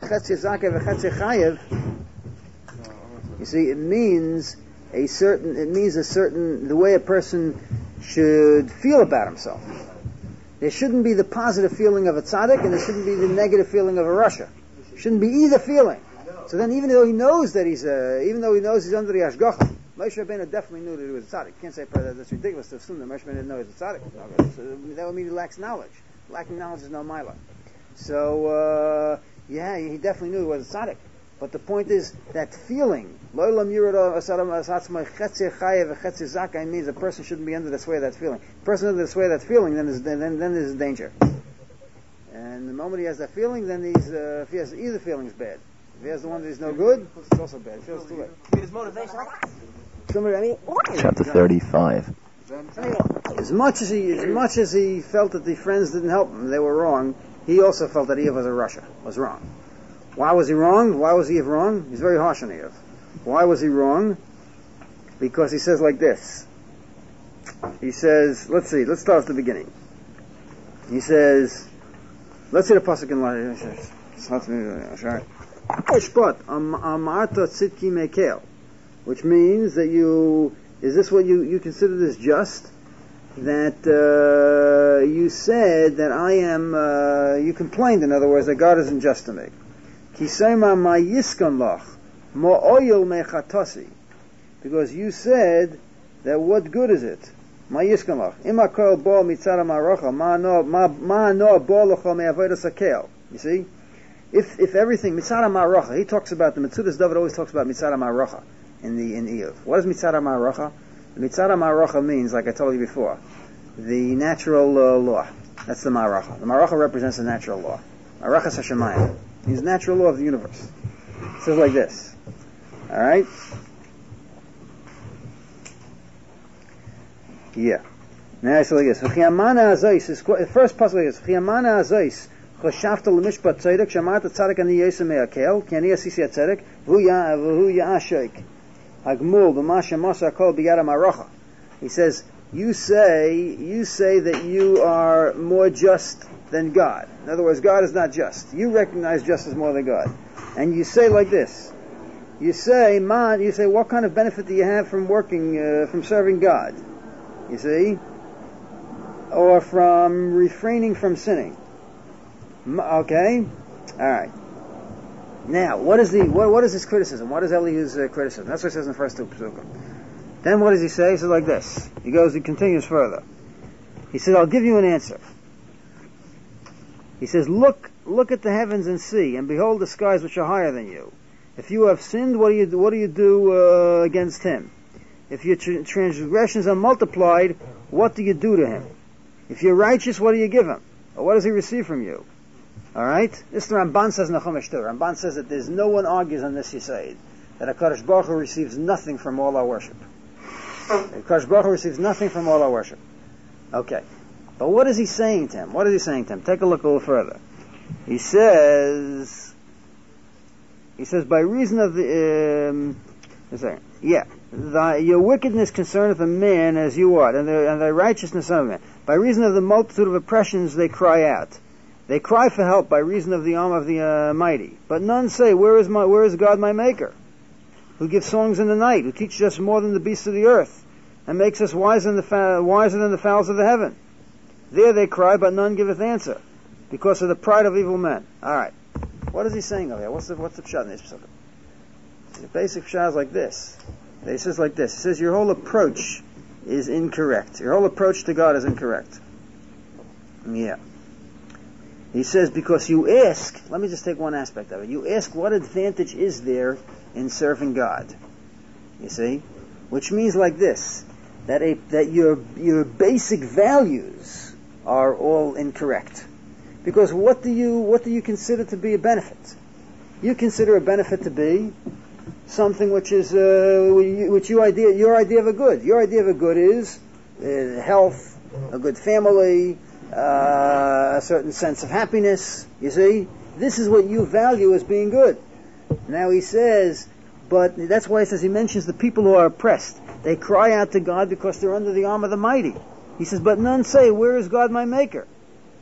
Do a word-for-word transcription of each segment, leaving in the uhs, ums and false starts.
Chetzi Zakeh v'Chetzi Chayev, you see, it means a certain, it means a certain, the way a person should feel about himself. There shouldn't be the positive feeling of a tzaddik, and there shouldn't be the negative feeling of a rasha. Shouldn't be either feeling. So then, even though he knows that he's, uh, even though he knows he's under the Ashgacha, Moshe Rabbeinu definitely knew that he was a tzaddik. You can't say that that's ridiculous to assume that Moshe Rabbeinu didn't know he was a tzaddik. So that would mean he lacks knowledge. Lacking knowledge is no mila. So, uh, yeah, he definitely knew he was a tzaddik. But the point is, that feeling, means a person shouldn't be under the sway of that feeling. A person under the sway of that feeling, then there's, then, then there's danger. And the moment he has that feeling, then he's, uh, if he has either feeling is bad. If he has the one that is no good, it's also bad. It feels too late. His motivation. Chapter thirty-five. As much as he, as much as he felt that the friends didn't help him, they were wrong, he also felt that Eev was a rasha, was wrong. Why was he wrong? Why was Eev wrong? He's very harsh on Eev. Why was he wrong? Because he says like this. He says, let's see, let's start at the beginning. He says, let's see the pasuk in line. Which means that you, is this what you, you consider this just? That uh, you said that I am, uh, you complained, in other words, that God isn't just to me. Because you said that what good is it? You see? If if everything, Mitzad HaMaracha, he talks about, the Metzudas David always talks about Mitzad HaMaracha in the in Eev. What is Mitzad HaMaracha? Mitzad HaMaracha means, like I told you before, the natural uh, law. That's the Maracha. The Maracha represents the natural law. Marachas HaShemayim means the natural law of the universe. It says like this. Alright? Yeah. Now it's like this. V'chiyamana azais, the first passage is, V'chiyamana azais, choshavta l'mishpat tzedek, shamata tzadek ani yesem me'akel, ki ani asisi ha-tzedek, v'hu ya'ashek, hagmul, b'masha masa kol b'yada maracha. He says, you say, you say that you are more just than God. In other words, God is not just. You recognize justice more than God. And you say like this. You say, man, you say, what kind of benefit do you have from working, uh, from serving God? You see? Or from refraining from sinning. Okay? Alright. Now, what is the, what, what is his criticism? What is Elihu's uh, criticism? That's what it says in the first two Pesukim. Then what does he say? He says like this. He goes, he continues further. He says, I'll give you an answer. He says, look, look at the heavens and see, and behold the skies which are higher than you. If you have sinned, what do you do, what do you do uh, against him? If your tr- transgressions are multiplied, what do you do to him? If you're righteous, what do you give him? Or what does he receive from you? Alright? This the Ramban says in the Chumash too. Ramban says that there's no one argues on this Yisayid, that HaKadosh Baruch Hu receives nothing from all our worship. HaKadosh Baruch Hu receives nothing from all our worship. Okay. But what is he saying to him? What is he saying to him? Take a look a little further. He says, he says, by reason of the, um, sorry, yeah, thy, your wickedness concerneth a man as you are, and, the, and thy righteousness of a man. By reason of the multitude of oppressions they cry out. They cry for help by reason of the arm of the uh, mighty. But none say, where is my, where is God my maker? Who gives songs in the night, who teaches us more than the beasts of the earth, and makes us wiser than the, fa- wiser than the fowls of the heaven. There they cry, but none giveth answer, because of the pride of evil men. Alright. What is he saying over here? What's the, what's the pshat in this pshat? The basic pshat is like this. He says like this. He says your whole approach is incorrect. Your whole approach to God is incorrect. Yeah. He says because you ask, let me just take one aspect of it. You ask what advantage is there in serving God. You see? Which means like this, that a, that your your basic values are all incorrect. Because what do you what do you consider to be a benefit? You consider a benefit to be something which is uh, which you idea your idea of a good. Your idea of a good is uh, health, a good family, uh, a certain sense of happiness. You see, this is what you value as being good. Now he says, but that's why he says he mentions the people who are oppressed. They cry out to God because they're under the arm of the mighty. He says, but none say, where is God my maker?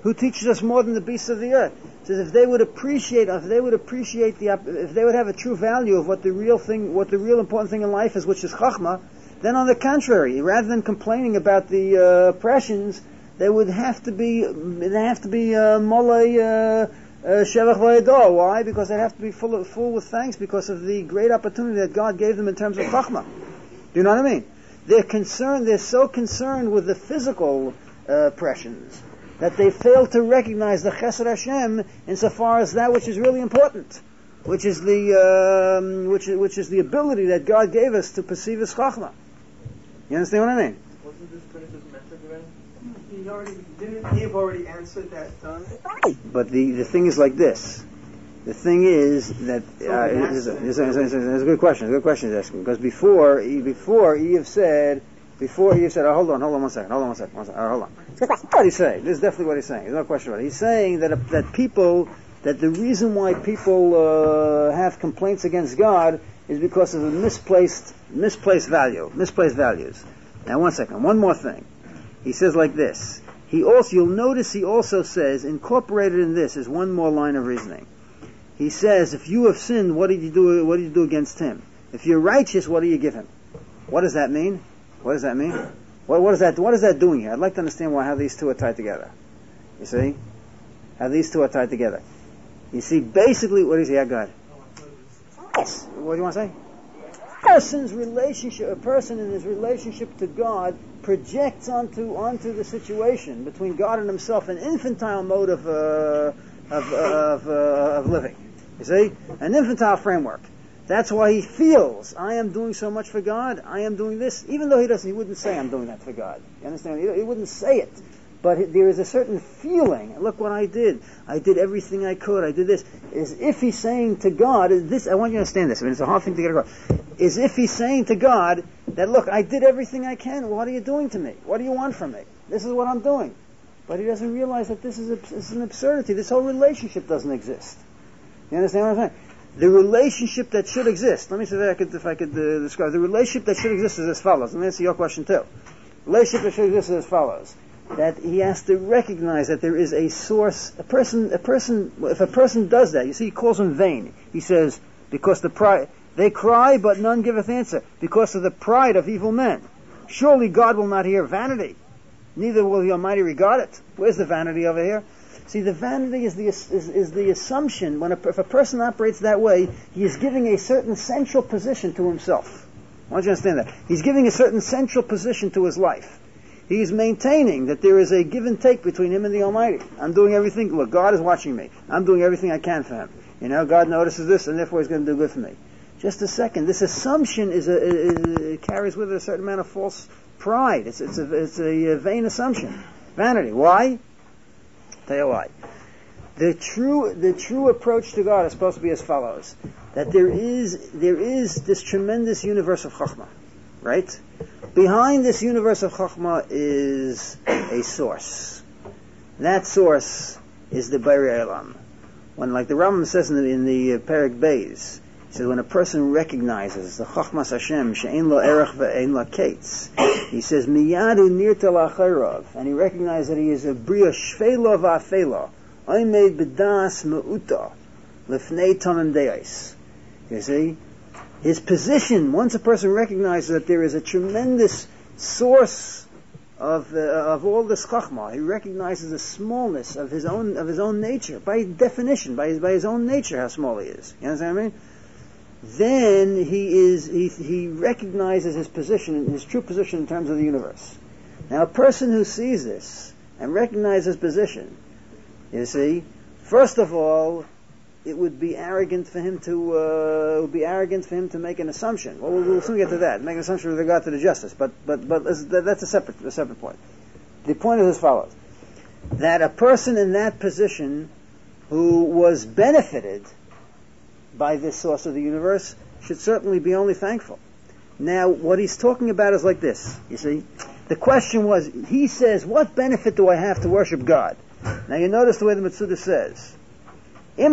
who teaches us more than the beasts of the earth. It says if they would appreciate, if they would appreciate the, if they would have a true value of what the real thing, what the real important thing in life is, which is chachma, then on the contrary, rather than complaining about the uh, oppressions, they would have to be, they have to be uh, molei uh, shevach v'yador. Why? Because they have to be full, of, full with thanks because of the great opportunity that God gave them in terms of chachma. Do you know what I mean? They're concerned. They're so concerned with the physical uh, oppressions that they fail to recognize the Chesed Hashem insofar as that which is really important, which is the um, which is, which is the ability that God gave us to perceive His Chachma. You understand what I mean? Wasn't this Prince's message already? He already didn't. Eve already answered that. Um, but the the thing is like this. The thing is that uh, it's, it's, it's, it's, it's a good question. It's a good question he's asking because before before Eve said. Before he said, oh, hold on, hold on one second, hold on one second, one second, oh, hold on. What he's saying, this is definitely what he's saying, there's no question about it. He's saying that, uh, that people, that the reason why people uh, have complaints against God is because of a misplaced, misplaced value, misplaced values. Now one second, one more thing. He says like this, he also, you'll notice he also says, incorporated in this is one more line of reasoning. He says, if you have sinned, what did you do, what did you do against him? If you're righteous, what do you give him? What does that mean? What does that mean? What, what is that? What is that doing here? I'd like to understand why how these two are tied together. You see, how these two are tied together. You see, basically, what is he? Yeah, go ahead. Yes. What do you want to say? A person's relationship, a person in his relationship to God projects onto onto the situation between God and himself an infantile mode of uh, of of, uh, of living. You see, an infantile framework. That's why he feels, I am doing so much for God, I am doing this, even though he doesn't, he wouldn't say I'm doing that for God. You understand? He, he wouldn't say it. But there is a certain feeling, look what I did, I did everything I could, I did this, as if he's saying to God, this, I want you to understand this, I mean it's a hard thing to get across, as if he's saying to God, that look, I did everything I can, what are you doing to me? What do you want from me? This is what I'm doing. But he doesn't realize that this is, a, this is an absurdity, this whole relationship doesn't exist. You understand what I'm saying? The relationship that should exist, let me see if I could, if I could uh, describe, the relationship that should exist is as follows. Let me answer your question too. The relationship that should exist is as follows. That he has to recognize that there is a source, a person, a person, if a person does that, you see he calls him vain. He says, because the pride, they cry but none giveth answer, because of the pride of evil men. Surely God will not hear vanity, neither will the Almighty regard it. Where's the vanity over here? See, the vanity is the is, is the assumption. When a, if a person operates that way, he is giving a certain central position to himself. I want you to understand that. He's giving a certain central position to his life. He is maintaining that there is a give and take between him and the Almighty. I'm doing everything. Look, God is watching me. I'm doing everything I can for him. You know, God notices this, and therefore He's going to do good for me. Just a second. This assumption is a, is, it carries with it a certain amount of false pride. It's it's a it's a vain assumption, vanity. Why? Tell you why. The true, the true approach to God is supposed to be as follows: that there is, there is this tremendous universe of Chachma, right? Behind this universe of Chachma is a source. That source is the Borei Olam. When, like the Rambam says in the, in the uh, Perek Beis, he says when a person recognizes the Chachmas Hashem she'ein lo erech ve'ein lo kates, he says miyadu nirta la'acharav, and he recognizes that he is a bria shvelo va'afelo, oimed b'das me'uta lifnei tamim deis. You see, his position. Once a person recognizes that there is a tremendous source of uh, of all this chachma, he recognizes the smallness of his own of his own nature by definition, by his by his own nature, how small he is. You understand what I mean? Then he is he he recognizes his position, his true position in terms of the universe. Now, a person who sees this and recognizes his position, you see, first of all, it would be arrogant for him to uh, it would be arrogant for him to make an assumption. Well, we'll, we'll soon get to that. Make an assumption with regard to the justice, but but but that's a separate a separate point. The point is as follows: that a person in that position who was benefited by this source of the universe should certainly be only thankful. Now, what he's talking about is like this. You see, the question was, he says, "What benefit do I have to worship God?" Now, you notice the way the Metzudah says. If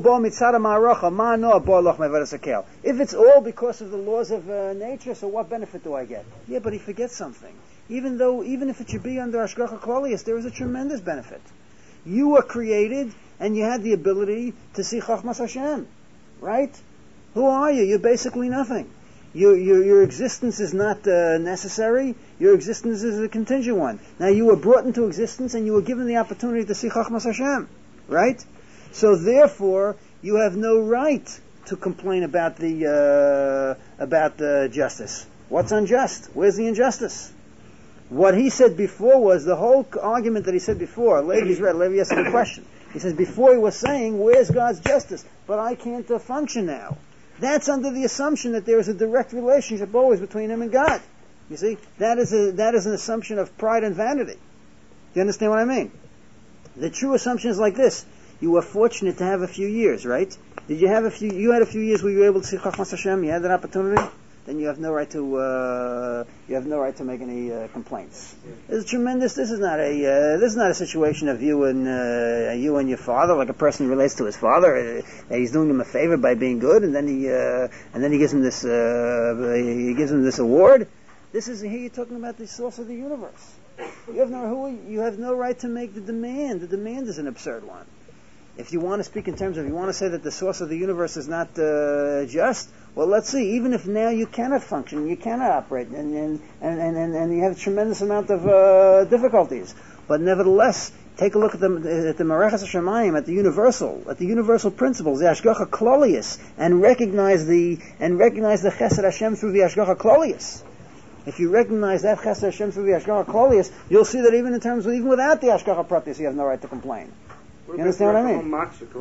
it's all because of the laws of uh, nature, so what benefit do I get? Yeah, but he forgets something. Even though, even if it should be under Hashgacha Klolius, there is a tremendous benefit. You were created, and you had the ability to see Chachmas Hashem, right? Who are you? You're basically nothing. Your, your, your existence is not uh, necessary. Your existence is a contingent one. Now, you were brought into existence, and you were given the opportunity to see Chachmas Hashem, right? So, therefore, you have no right to complain about the uh, about the justice. What's unjust? Where's the injustice? What he said before was the whole argument that he said before. Levi's read. Levi asked a question. He says before he was saying, "Where's God's justice?" But I can't uh, function now. That's under the assumption that there is a direct relationship always between him and God. You see, that is a that is an assumption of pride and vanity. Do you understand what I mean? The true assumption is like this: you were fortunate to have a few years, right? Did you have a few? You had a few years where you were able to see Chachmas Hashem. You had that opportunity. Then you have no right to uh, you have no right to make any uh, complaints. This is tremendous. This is not a uh, this is not a situation of you and uh, you and your father, like a person relates to his father. Uh, he's doing him a favor by being good, and then he uh, and then he gives him this uh, he gives him this award. This is here you're talking about the source of the universe. You have no who you have no right to make the demand. The demand is an absurd one. If you want to speak in terms of, you want to say that the source of the universe is not uh, just, well, let's see, even if now you cannot function, you cannot operate, and and, and, and, and you have a tremendous amount of uh, difficulties, but nevertheless, take a look at the at the Mareches HaShamayim, at the universal, at the universal principles, the Hashgacha Klolius, and recognize the and recognize the Chesed Hashem through the Hashgacha Klolius. If you recognize that Chesed Hashem through the Hashgacha Klolius, you'll see that even in terms of, even without the Hashgacha Pratis, you have no right to complain. You understand what I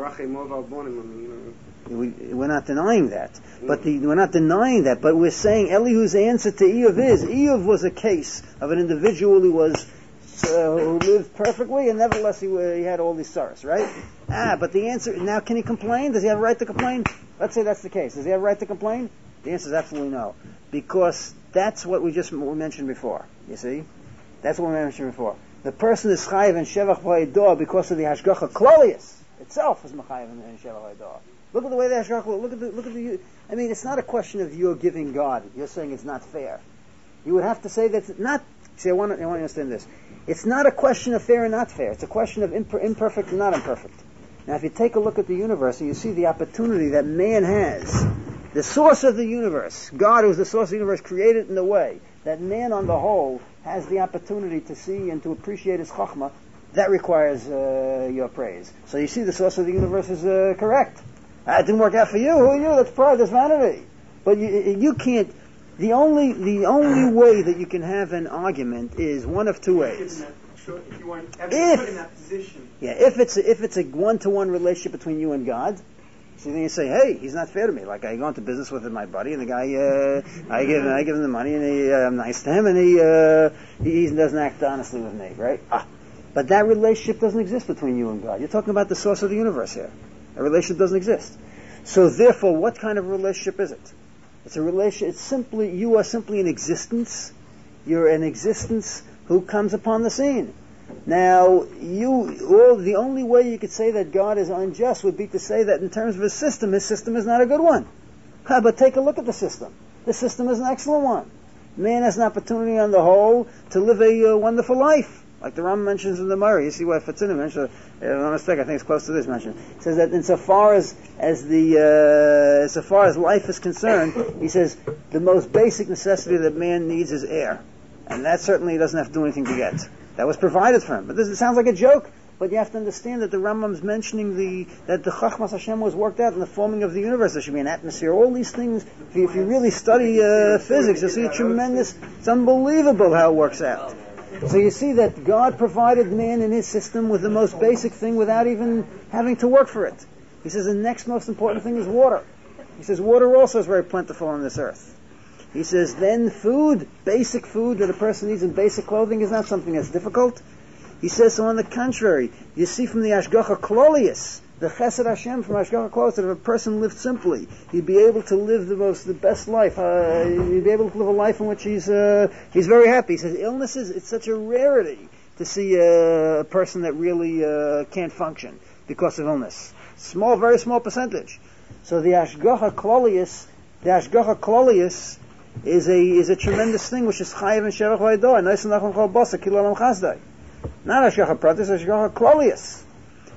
mean? We, we're not denying that, but the, we're not denying that. But we're saying Elihu's answer to Eov is Eov was a case of an individual who was uh, who lived perfectly, and nevertheless he, he had all these sorrows, right? Ah, but the answer now, can he complain? Does he have a right to complain? Let's say that's the case. Does he have a right to complain? The answer is absolutely no, because that's what we just we mentioned before. You see, that's what we mentioned before. The person is chayiv and shevach v'aydah because of the hashgacha klolius itself is mechayiv and shevach v'aydah. Look at the way the hashgacha. Look at the look at the. I mean, it's not a question of you're giving God. You're saying it's not fair. You would have to say that's not. See, I want to, I want to understand this. It's not a question of fair and not fair. It's a question of imper, imperfect and not imperfect. Now, if you take a look at the universe and you see the opportunity that man has, the source of the universe, God, who is the source of the universe, created in a way that man, on the whole, has the opportunity to see and to appreciate his chachma, that requires uh, your praise. So you see the source of the universe is uh, correct. Uh, it didn't work out for you. Who are you? That's pride, that's vanity. But you, you can't, the only the only way that you can have an argument is one of two ways. If you weren't ever put in that position. Yeah, if it's a, if it's a one-to-one relationship between you and God, so then you say, hey, he's not fair to me. Like I go into business with my buddy, and the guy, uh, I give I give him the money, and he, uh, I'm nice to him, and he, uh, he he doesn't act honestly with me, right? Ah, but that relationship doesn't exist between you and God. You're talking about the source of the universe here. A relationship doesn't exist. So therefore, what kind of relationship is it? It's a relation. It's simply you are simply an existence. You're an existence who comes upon the scene. Now, you, well, the only way you could say that God is unjust would be to say that in terms of his system, his system is not a good one. Huh, but take a look at the system. The system is an excellent one. Man has an opportunity on the whole to live a uh, wonderful life. Like the Ram mentions in the Murray. You see why it fits in. He mentions, uh, if I'm not mistaken, I think it's close to this mention. It says that insofar as, as the, uh, insofar as life is concerned, he says, the most basic necessity that man needs is air. And that certainly he doesn't have to do anything to get. That was provided for him. But this it sounds like a joke. But you have to understand that the Rambam's mentioning the that the Chachmas Hashem was worked out in the forming of the universe. There should be an atmosphere. All these things. If you, if you really study uh, physics, you'll see a tremendous. It's unbelievable how it works out. So you see that God provided man in his system with the most basic thing without even having to work for it. He says the next most important thing is water. He says water also is very plentiful on this earth. He says, then food, basic food that a person needs in basic clothing is not something that's difficult. He says, so on the contrary, you see from the Hashgacha Klolius, the Chesed Hashem from Hashgacha Klolius, that if a person lived simply, he'd be able to live the most, the best life. Uh, he'd be able to live a life in which he's, uh, he's very happy. He says, illnesses, it's such a rarity to see a person that really uh, can't function because of illness. Small, very small percentage. So the Hashgacha Klolius, the Hashgacha Klolius, is a is a tremendous thing, which is chayiv and shevach v'aydah, nice and nachon chol basa, kilo lam chazdai. Not hashgacha pratis, hashgacha klolius.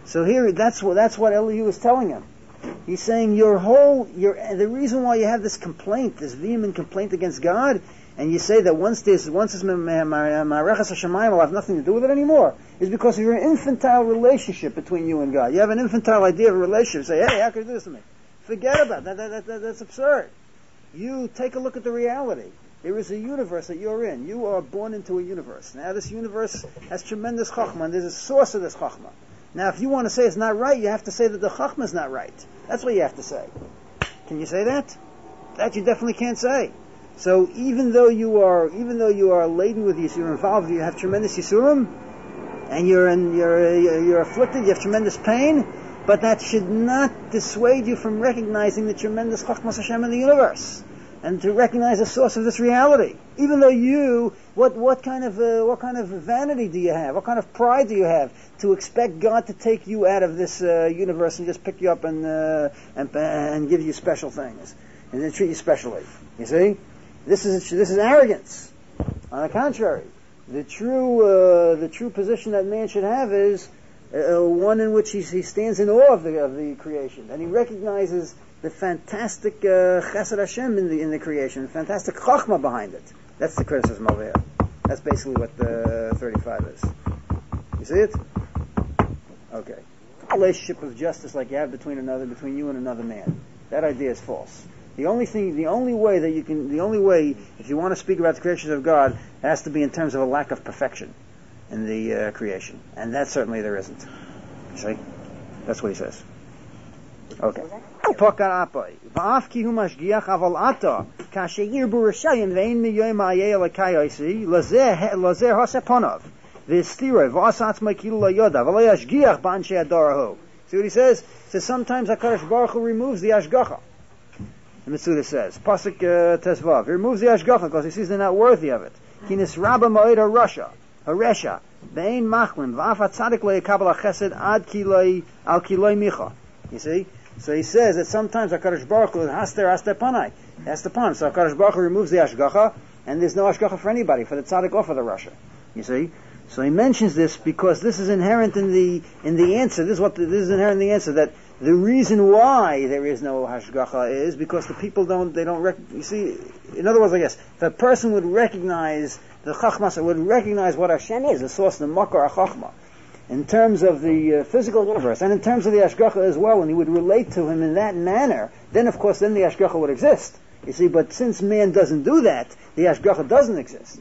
So here, that's what that's what Elihu is telling him. He's saying your whole, your the reason why you have this complaint, this vehement complaint against God, and you say that once this, once this Ma'arechas HaShamayim will have nothing to do with it anymore, is because of your infantile relationship between you and God. You have an infantile idea of a relationship. Say, hey, how can you do this to me? Forget about that. That, that, that. That's absurd. You take a look at the reality. There is a universe that you're in. You are born into a universe. Now, this universe has tremendous chachma, and there's a source of this chachma. Now, if you want to say it's not right, you have to say that the chachma is not right. That's what you have to say. Can you say that? That you definitely can't say. So even though you are, even though you are laden with yisurim, you're involved, you have tremendous yisurim, and you're in, you're you're afflicted, you have tremendous pain, but that should not dissuade you from recognizing the tremendous chachmas Hashem in the universe, and to recognize the source of this reality. Even though you, what what kind of uh, what kind of vanity do you have? What kind of pride do you have to expect God to take you out of this uh, universe and just pick you up and uh, and and give you special things and then treat you specially? You see, this is this is arrogance. On the contrary, the true uh, the true position that man should have is uh, one in which he, he stands in awe of the of the creation, and he recognizes the fantastic uh, chesed Hashem in the in the creation, the fantastic chachma behind it. That's the criticism over here. That's basically what the thirty-five is. You see it? Okay. A relationship of justice like you have between another, between you and another man. That idea is false. The only thing, the only way that you can, the only way, if you want to speak about the creation of God, it has to be in terms of a lack of perfection in the uh, creation, and that certainly there isn't. You see? That's what he says. Okay. Va'af ki hu mashgiach aval ata kasheir burashayim vein miyoyim ayeh elakayisi lazeh lazeh haseponav v'stiroi v'asatz makilu layoda v'lo yashgiach b'anshe adarahu. See what he says? He says sometimes HaKadosh Baruch Hu removes the ashgacha. The Mitzuda says, Pasuk uh, Tesvav, he removes the ashgacha because he sees they're not worthy of it. Kinis rabba ma'id harasha haresha vein machlim v'af hatzadik le'yekabel hachesed ad kiloi al kiloi micha. You see? So he says that sometimes HaKadosh Baruch Hu is haster haster panai, haster pan. So HaKadosh Baruch Hu removes the ashgacha, and there's no ashgacha for anybody, for the tzaddik or for the rasha. You see? So he mentions this because this is inherent in the in the answer. This is what the, this is inherent in the answer, that the reason why there is no hashgacha is because the people don't they don't rec- you see. In other words, I guess if a person would recognize the chachma, would recognize what Hashem is, the source, the makar chachma, in terms of the uh, physical universe, and in terms of the ashgacha as well, and he would relate to him in that manner, then of course then the ashgacha would exist. You see, but since man doesn't do that, the ashgacha doesn't exist,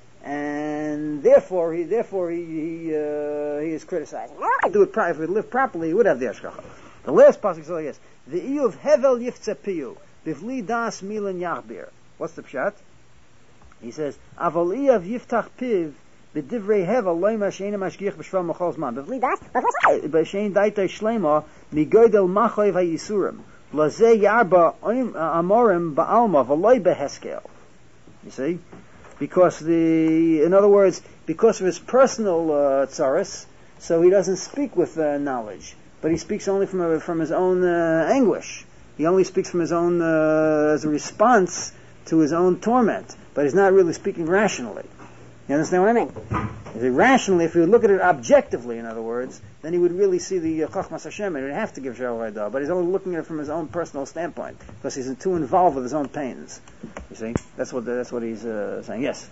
and therefore he therefore he he, uh, he is criticized. If do it pro- if he lived properly, he would have the ashgacha. The last pasuk is like this: the iyuv hevel yiftzeh piyu bivli das milan yachbir. What's the pshat? He says aval iyav yiftach piv. B'divrei hevel loyma she'ena mashgiach b'shvam machol zman. B'vli das, b'shein daitay shlema migoydel machoy v'yisurim lazeh yarba amorim ba'alma v'loy beheskel. You see, because the, in other words, because of his personal uh, tsaris, so he doesn't speak with uh, knowledge, but he speaks only from a, from his own uh, anguish. He only speaks from his own uh, as a response to his own torment, but he's not really speaking rationally. You understand what I mean? Rationally, if you would look at it objectively, in other words, then he would really see the uh, Chachmas Hashem, and he would have to give Shalom Vaydah, but he's only looking at it from his own personal standpoint, because he's too involved with his own pains. You see? That's what the, that's what he's uh, saying. Yes?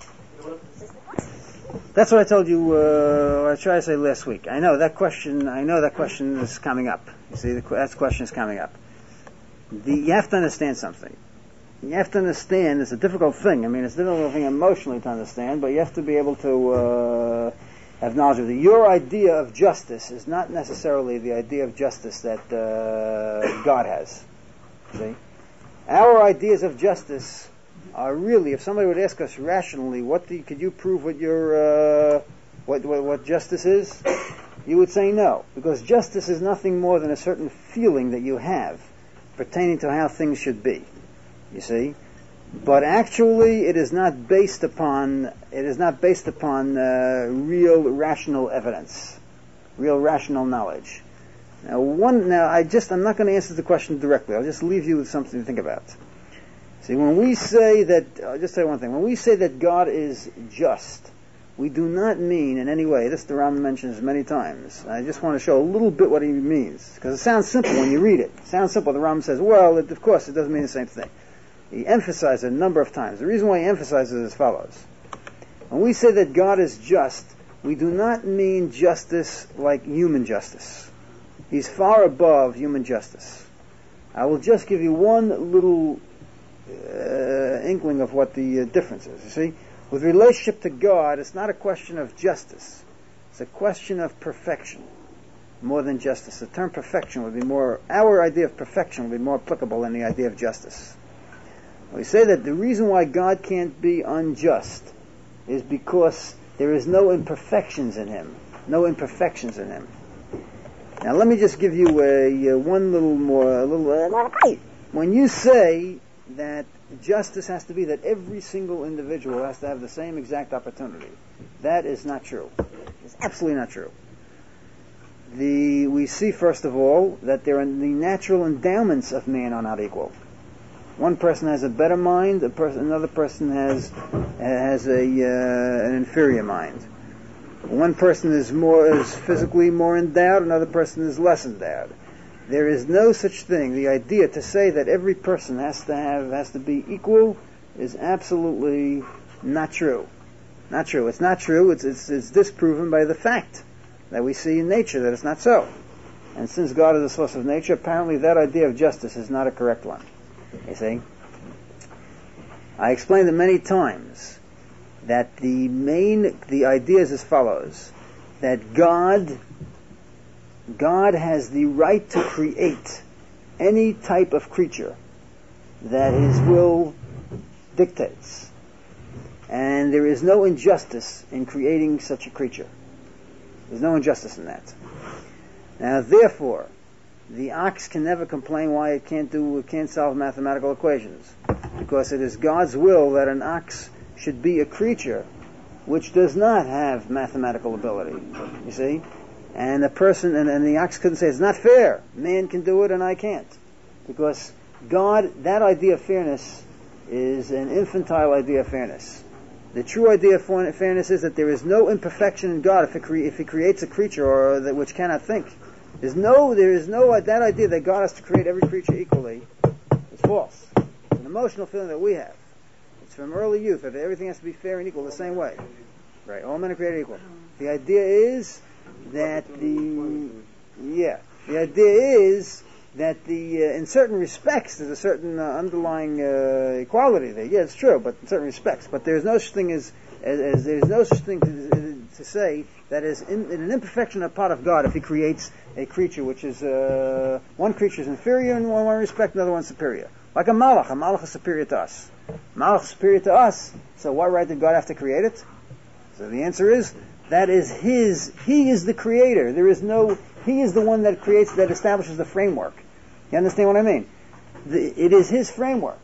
That's what I told you, uh, or I tried to say last week. I know that question, I know that question is coming up. You see, the, that question is coming up. The, you have to understand something. You have to understand, it's a difficult thing. I mean, it's a difficult thing emotionally to understand, but you have to be able to uh, have knowledge of it. Your idea of justice is not necessarily the idea of justice that uh, God has. See? Our ideas of justice are really, if somebody would ask us rationally, what do you, could you prove what your uh, what, what what justice is? You would say no, because justice is nothing more than a certain feeling that you have pertaining to how things should be. You see, but actually, it is not based upon it is not based upon uh, real rational evidence, real rational knowledge. Now, one now I just I'm not going to answer the question directly. I'll just leave you with something to think about. See, when we say that, I'll just say one thing. When we say that God is just, we do not mean in any way, this the Rambam mentions many times. I just want to show a little bit what he means, because it sounds simple when you read it. It sounds simple. The Rambam says, well, it, of course, it doesn't mean the same thing. He emphasizes it a number of times. The reason why he emphasizes it is as follows. When we say that God is just, we do not mean justice like human justice. He's far above human justice. I will just give you one little uh, inkling of what the uh, difference is. You see, with relationship to God, it's not a question of justice. It's a question of perfection, more than justice. The term perfection would be more, our idea of perfection would be more applicable than the idea of justice. We say that the reason why God can't be unjust is because there is no imperfections in Him. No imperfections in Him. Now let me just give you a, a one little more, a little, uh, when you say that justice has to be that every single individual has to have the same exact opportunity, that is not true. It's absolutely not true. The, we see first of all that there are the natural endowments of man are not equal. One person has a better mind, a person, another person has has a uh, an inferior mind. One person is more is physically more endowed, another person is less endowed. There is no such thing. The idea to say that every person has to have has to be equal is absolutely not true. Not true. It's not true. It's it's, it's disproven by the fact that we see in nature that it's not so. And since God is the source of nature, apparently that idea of justice is not a correct one. You see? I explained it many times that the main, the idea is as follows, that God, God has the right to create any type of creature that His will dictates. And there is no injustice in creating such a creature. There's no injustice in that. Now, therefore, the ox can never complain why it can't do, it can't solve mathematical equations, because it is God's will that an ox should be a creature which does not have mathematical ability. You see, and the person and, and the ox couldn't say it's not fair. Man can do it and I can't, because God, that idea of fairness is an infantile idea of fairness. The true idea of fairness is that there is no imperfection in God if, it cre- if He creates a creature or that which cannot think. There's no, there is no, that idea that God has to create every creature equally is false. It's an emotional feeling that we have. It's from early youth that everything has to be fair and equal the same way. Right, all men are created equal. The idea is that the, yeah, the idea is that the, uh, in certain respects, there's a certain uh, underlying uh, equality there. Yeah, it's true, but in certain respects. But there's no such thing as, as, as there's no such thing to, to say that is in, in an imperfection on the part of God if He creates a creature which is, uh, one creature is inferior in one, one respect, another one superior. Like a malach. A malach is superior to us. Malach is superior to us, so what right did God have to create it? So the answer is, that is His, He is the creator. There is no, He is the one that creates, that establishes the framework. You understand what I mean? The, it is His framework.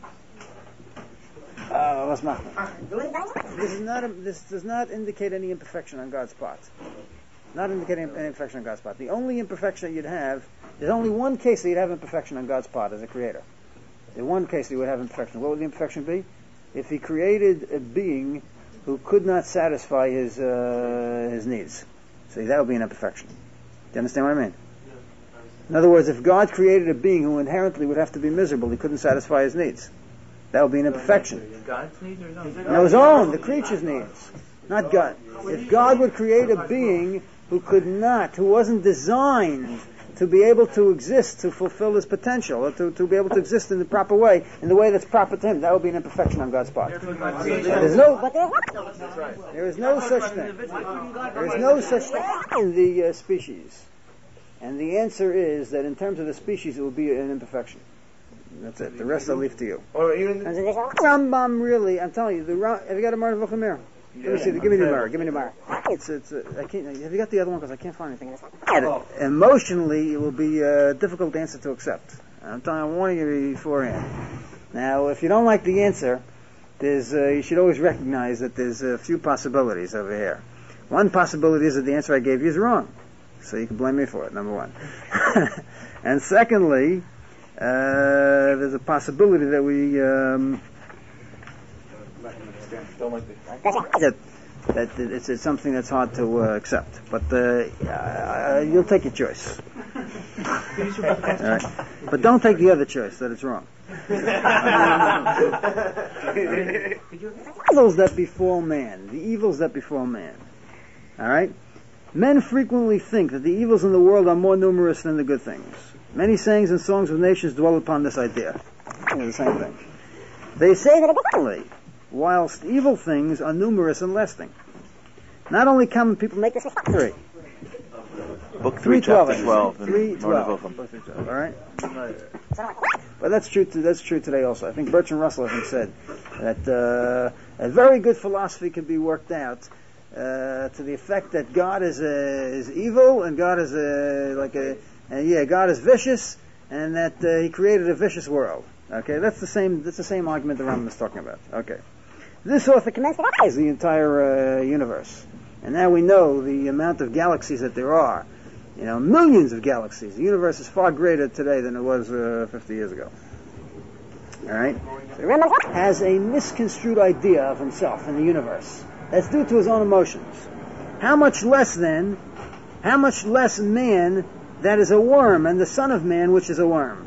Uh, this is not a, this does not indicate any imperfection on God's part. Not indicating any imperfection on God's part. The only imperfection that you'd have, there's only one case that you'd have imperfection on God's part as a creator. There's one case that you would have imperfection. What would the imperfection be? If He created a being who could not satisfy his uh, his needs. See, that would be an imperfection. Do you understand what I mean? In other words, if God created a being who inherently would have to be miserable, He couldn't satisfy his needs, that would be an imperfection. God's needs or his own? No, his own, the creature's needs, not God. If God would create a being who could not, who wasn't designed to be able to exist, to fulfill his potential, or to, to be able to exist in the proper way, in the way that's proper to Him, that would be an imperfection on God's part. There's no, there is no such thing. There is no such thing in the uh, species. And the answer is that in terms of the species, it will be an imperfection. That's it. The rest I'll leave to you. Or even Rambam, really, I'm telling you, the Ram, have you got a Marv V'Chomer? Let me see. Give me the mirror. Give me the mirror. It's it's. Uh, I can't. Have you got the other one? Because I can't find anything. Oh. Emotionally, it will be a difficult answer to accept. I'm telling. I'm warning you beforehand. Now, if you don't like the answer, there's. Uh, you should always recognize that there's a few possibilities over here. One possibility is that the answer I gave you is wrong, so you can blame me for it. Number one. And secondly, uh, there's a possibility that we. Um, That that it's, it's something that's hard to uh, accept. But uh, uh, you'll take your choice. All right. But don't take the other choice, that it's wrong. The evils that befall man, the evils that befall man. All right? Men frequently think that the evils in the world are more numerous than the good things. Many sayings and songs of nations dwell upon this idea. It's the same thing. They say that apparently, whilst evil things are numerous and lasting. Not only common people make this a three. Book three, chapter twelve. Three twelve. All right. But that's true. To, that's true today also. I think Bertrand Russell I think said that uh, a very good philosophy can be worked out uh, to the effect that God is uh, is evil and God is uh, like a uh, yeah God is vicious and that uh, He created a vicious world. Okay, that's the same. That's the same argument the Rambam is talking about. Okay, this author connects the entire uh, universe, and now we know the amount of galaxies that there are. You know, millions of galaxies. The universe is far greater today than it was uh, fifty years ago. All right? So Rambam has a misconstrued idea of himself in the universe. That's due to his own emotions. How much less then, how much less man that is a worm, and the son of man which is a worm.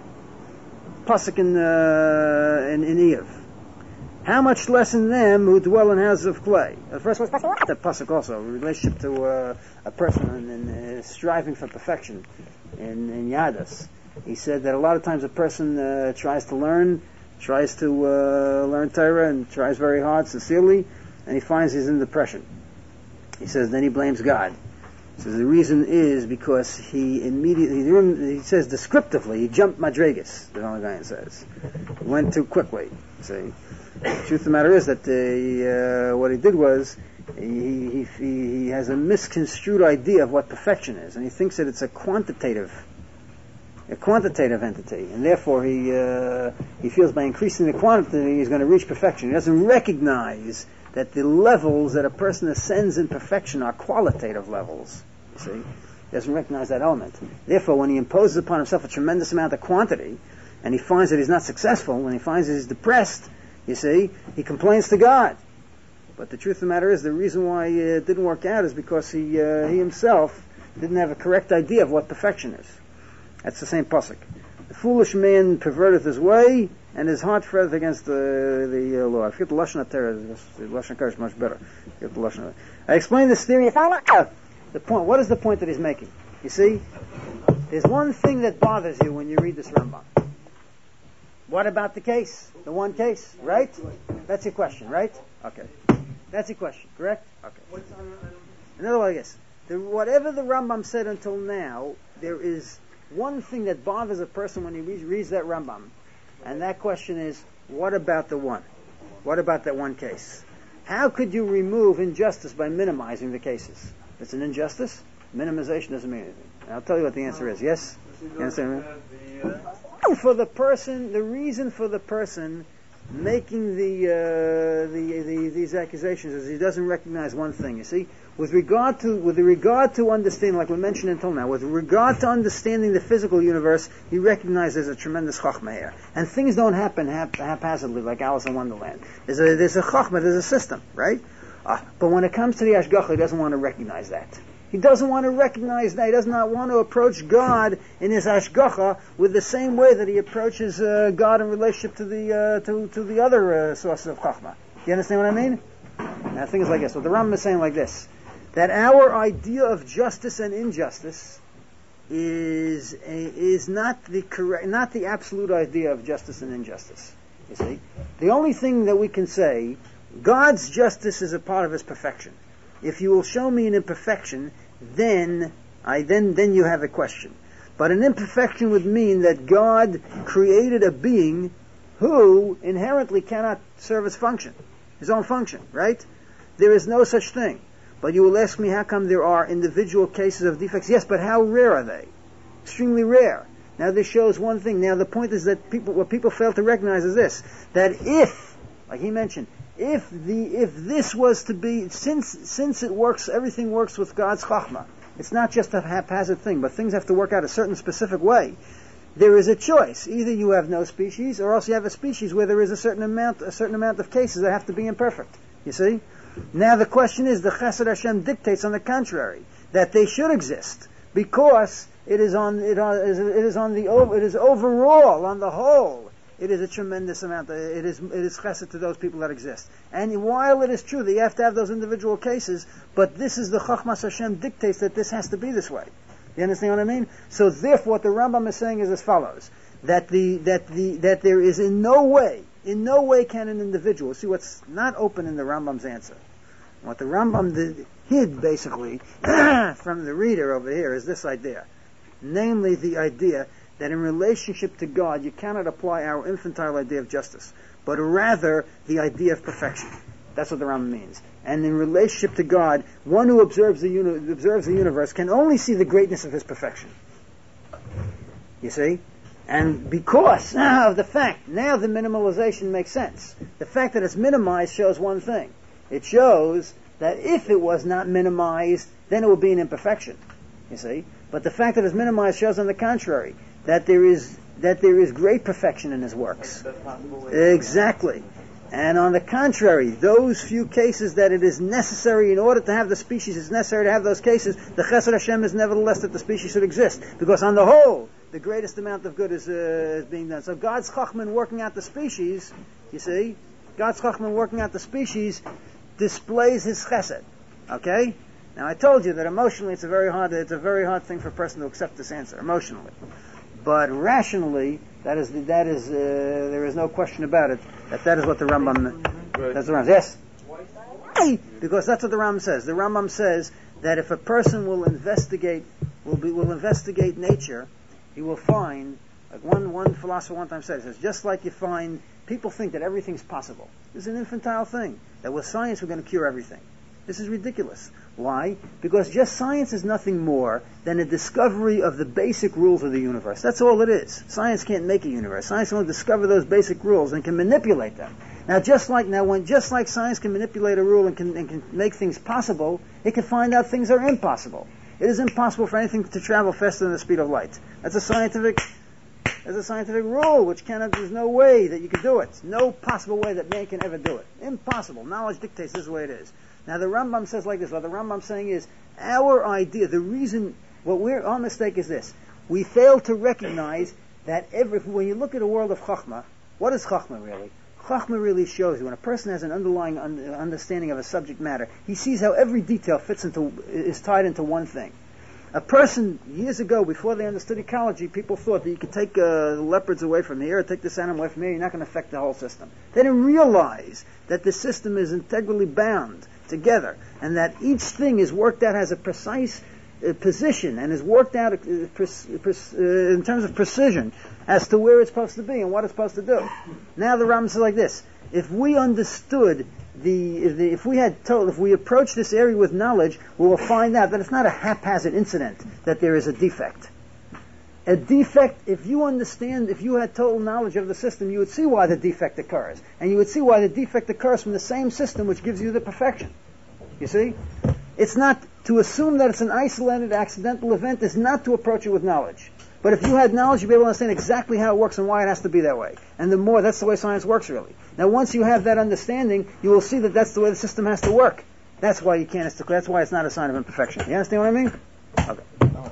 Pasuk in, uh, in, in Eiv. How much less in them who dwell in houses of clay. The first one's Pasuk. That Pasuk also, in relationship to uh, a person and, and uh, striving for perfection in, in Yadas. He said that a lot of times a person uh, tries to learn, tries to uh, learn Torah and tries very hard, sincerely, and he finds he's in depression. He says then he blames God. He says the reason is because he immediately, he says descriptively, he jumped madregas, the only guy says. He went too quickly. See? The truth of the matter is that uh, what he did was he, he, he has a misconstrued idea of what perfection is, and he thinks that it's a quantitative, a quantitative entity, and therefore he uh, he feels by increasing the quantity he's going to reach perfection. He doesn't recognize that the levels that a person ascends in perfection are qualitative levels. You see, he doesn't recognize that element. Therefore, when he imposes upon himself a tremendous amount of quantity, and he finds that he's not successful, when he finds that he's depressed, you see, he complains to God. But the truth of the matter is, the reason why it didn't work out is because he uh, he himself didn't have a correct idea of what perfection is. That's the same pasuk. The foolish man perverteth his way, and his heart fretted against the the uh, law. I forget the lashon haTorah. The lashon haTorah is much better. I forget the lashon. I explained this theory. The point. What is the point that he's making? You see, there's one thing that bothers you when you read this Rambam. What about the case? The one case, right? That's your question, right? Okay. That's your question, correct? Okay. In other words, the, whatever the Rambam said until now, there is one thing that bothers a person when he reads, reads that Rambam. And that question is, what about the one? What about that one case? How could you remove injustice by minimizing the cases? It's an injustice. Minimization doesn't mean anything. And I'll tell you what the answer is. Yes? You understand me? For the person, the reason for the person making the, uh, the, the these accusations is he doesn't recognize one thing. You see, with regard to with regard to understanding, like we mentioned until now, with regard to understanding the physical universe, he recognizes a tremendous chachma here, and things don't happen hap- haphazardly like Alice in Wonderland. There's a there's a chachma, there's a system, right? Uh, but when it comes to the Ashgacha, he doesn't want to recognize that. He doesn't want to recognize that. He does not want to approach God in his Ashgacha with the same way that he approaches uh, God in relationship to the uh, to, to the other uh, sources of Chachma. You understand what I mean? Now, the thing is like this. So the Rambam is saying like this, that our idea of justice and injustice is a, is not the correct, not the absolute idea of justice and injustice. You see, the only thing that we can say, God's justice is a part of his perfection. If you will show me an imperfection, then I then then you have a question. But an imperfection would mean that God created a being who inherently cannot serve his function, his own function, right? There is no such thing. But you will ask me, how come there are individual cases of defects? Yes, but how rare are they? Extremely rare. Now this shows one thing. Now the point is that people, what people fail to recognize is this, that if, like he mentioned, If the if this was to be, since since it works, everything works with God's chachma. It's not just a haphazard thing, but things have to work out a certain specific way. There is a choice. Either you have no species, or else you have a species where there is a certain amount a certain amount of cases that have to be imperfect. You see, Now the question is, the Chesed Hashem dictates, on the contrary, that they should exist, because it is on it, on, it is on the it is overall, on the whole, it is a tremendous amount. It is it is Chesed to those people that exist. And while it is true that you have to have those individual cases, but this is the Chachmas Hashem dictates that this has to be this way. You understand what I mean? So therefore, what the Rambam is saying is as follows: that the that the that there is in no way, in no way can an individual see what's not open in the Rambam's answer. What the Rambam did, hid basically from the reader over here is this idea, namely the idea that in relationship to God you cannot apply our infantile idea of justice, but rather the idea of perfection. That's what the Rambam means. And in relationship to God, one who observes the uni- observes the universe can only see the greatness of his perfection. You see? And because of the fact, now the minimalization makes sense. The fact that it's minimized shows one thing. It shows that if it was not minimized, then it would be an imperfection. You see? But the fact that it's minimized shows, on the contrary, that there is that there is great perfection in his works. Exactly. And on the contrary, those few cases that it is necessary in order to have the species, it's necessary to have those cases, the Chesed Hashem is nevertheless that the species should exist. Because on the whole, the greatest amount of good is, uh, is being done. So God's Chachman working out the species, you see, God's Chachman working out the species displays His Chesed. Okay? Now I told you that emotionally it's a very hard, it's a very hard thing for a person to accept this answer, emotionally. But rationally, that is, that is, uh, there is no question about it, that that is what the Rambam, right. That's the Rambam, yes? Why? Because that's what the Rambam says. The Rambam says that if a person will investigate, will be, will investigate nature, he will find, like one, one philosopher one time said, he says, just like you find, people think that everything's possible. This is an infantile thing, that with science we're going to cure everything. This is ridiculous. Why? Because just science is nothing more than a discovery of the basic rules of the universe. That's all it is. Science can't make a universe. Science can only discover those basic rules and can manipulate them. Now, just like now, when just like science can manipulate a rule and can, and can make things possible, it can find out things are impossible. It is impossible for anything to travel faster than the speed of light. That's a scientific. There's a scientific rule which cannot. There's no way that you can do it. No possible way that man can ever do it. Impossible. Knowledge dictates this is the way it is. Now the Rambam says like this. What the Rambam saying is, our idea, the reason, what we're, our mistake is this. We fail to recognize that every, when you look at a world of Chachma, what is Chachma really? Chachma really shows you, when a person has an underlying un- understanding of a subject matter, he sees how every detail fits into, is tied into one thing. A person, years ago, before they understood ecology, people thought that you could take uh, leopards away from here, or take this animal away from here, you're not going to affect the whole system. They didn't realize that the system is integrally bound together, and that each thing is worked out, has a precise uh, position, and is worked out uh, pre- pre- uh, in terms of precision as to where it's supposed to be and what it's supposed to do. Now the Rambam says like this: if we understood the, the, if we had told, if we approach this area with knowledge, we will find out that it's not a haphazard incident that there is a defect. A defect, if you understand, if you had total knowledge of the system, you would see why the defect occurs. And you would see why the defect occurs from the same system which gives you the perfection. You see? It's not, to assume that it's an isolated, accidental event is not to approach it with knowledge. But if you had knowledge, you'd be able to understand exactly how it works and why it has to be that way. And the more, that's the way science works, really. Now, once you have that understanding, you will see that that's the way the system has to work. That's why you can't, that's why it's not a sign of imperfection. You understand what I mean? Okay.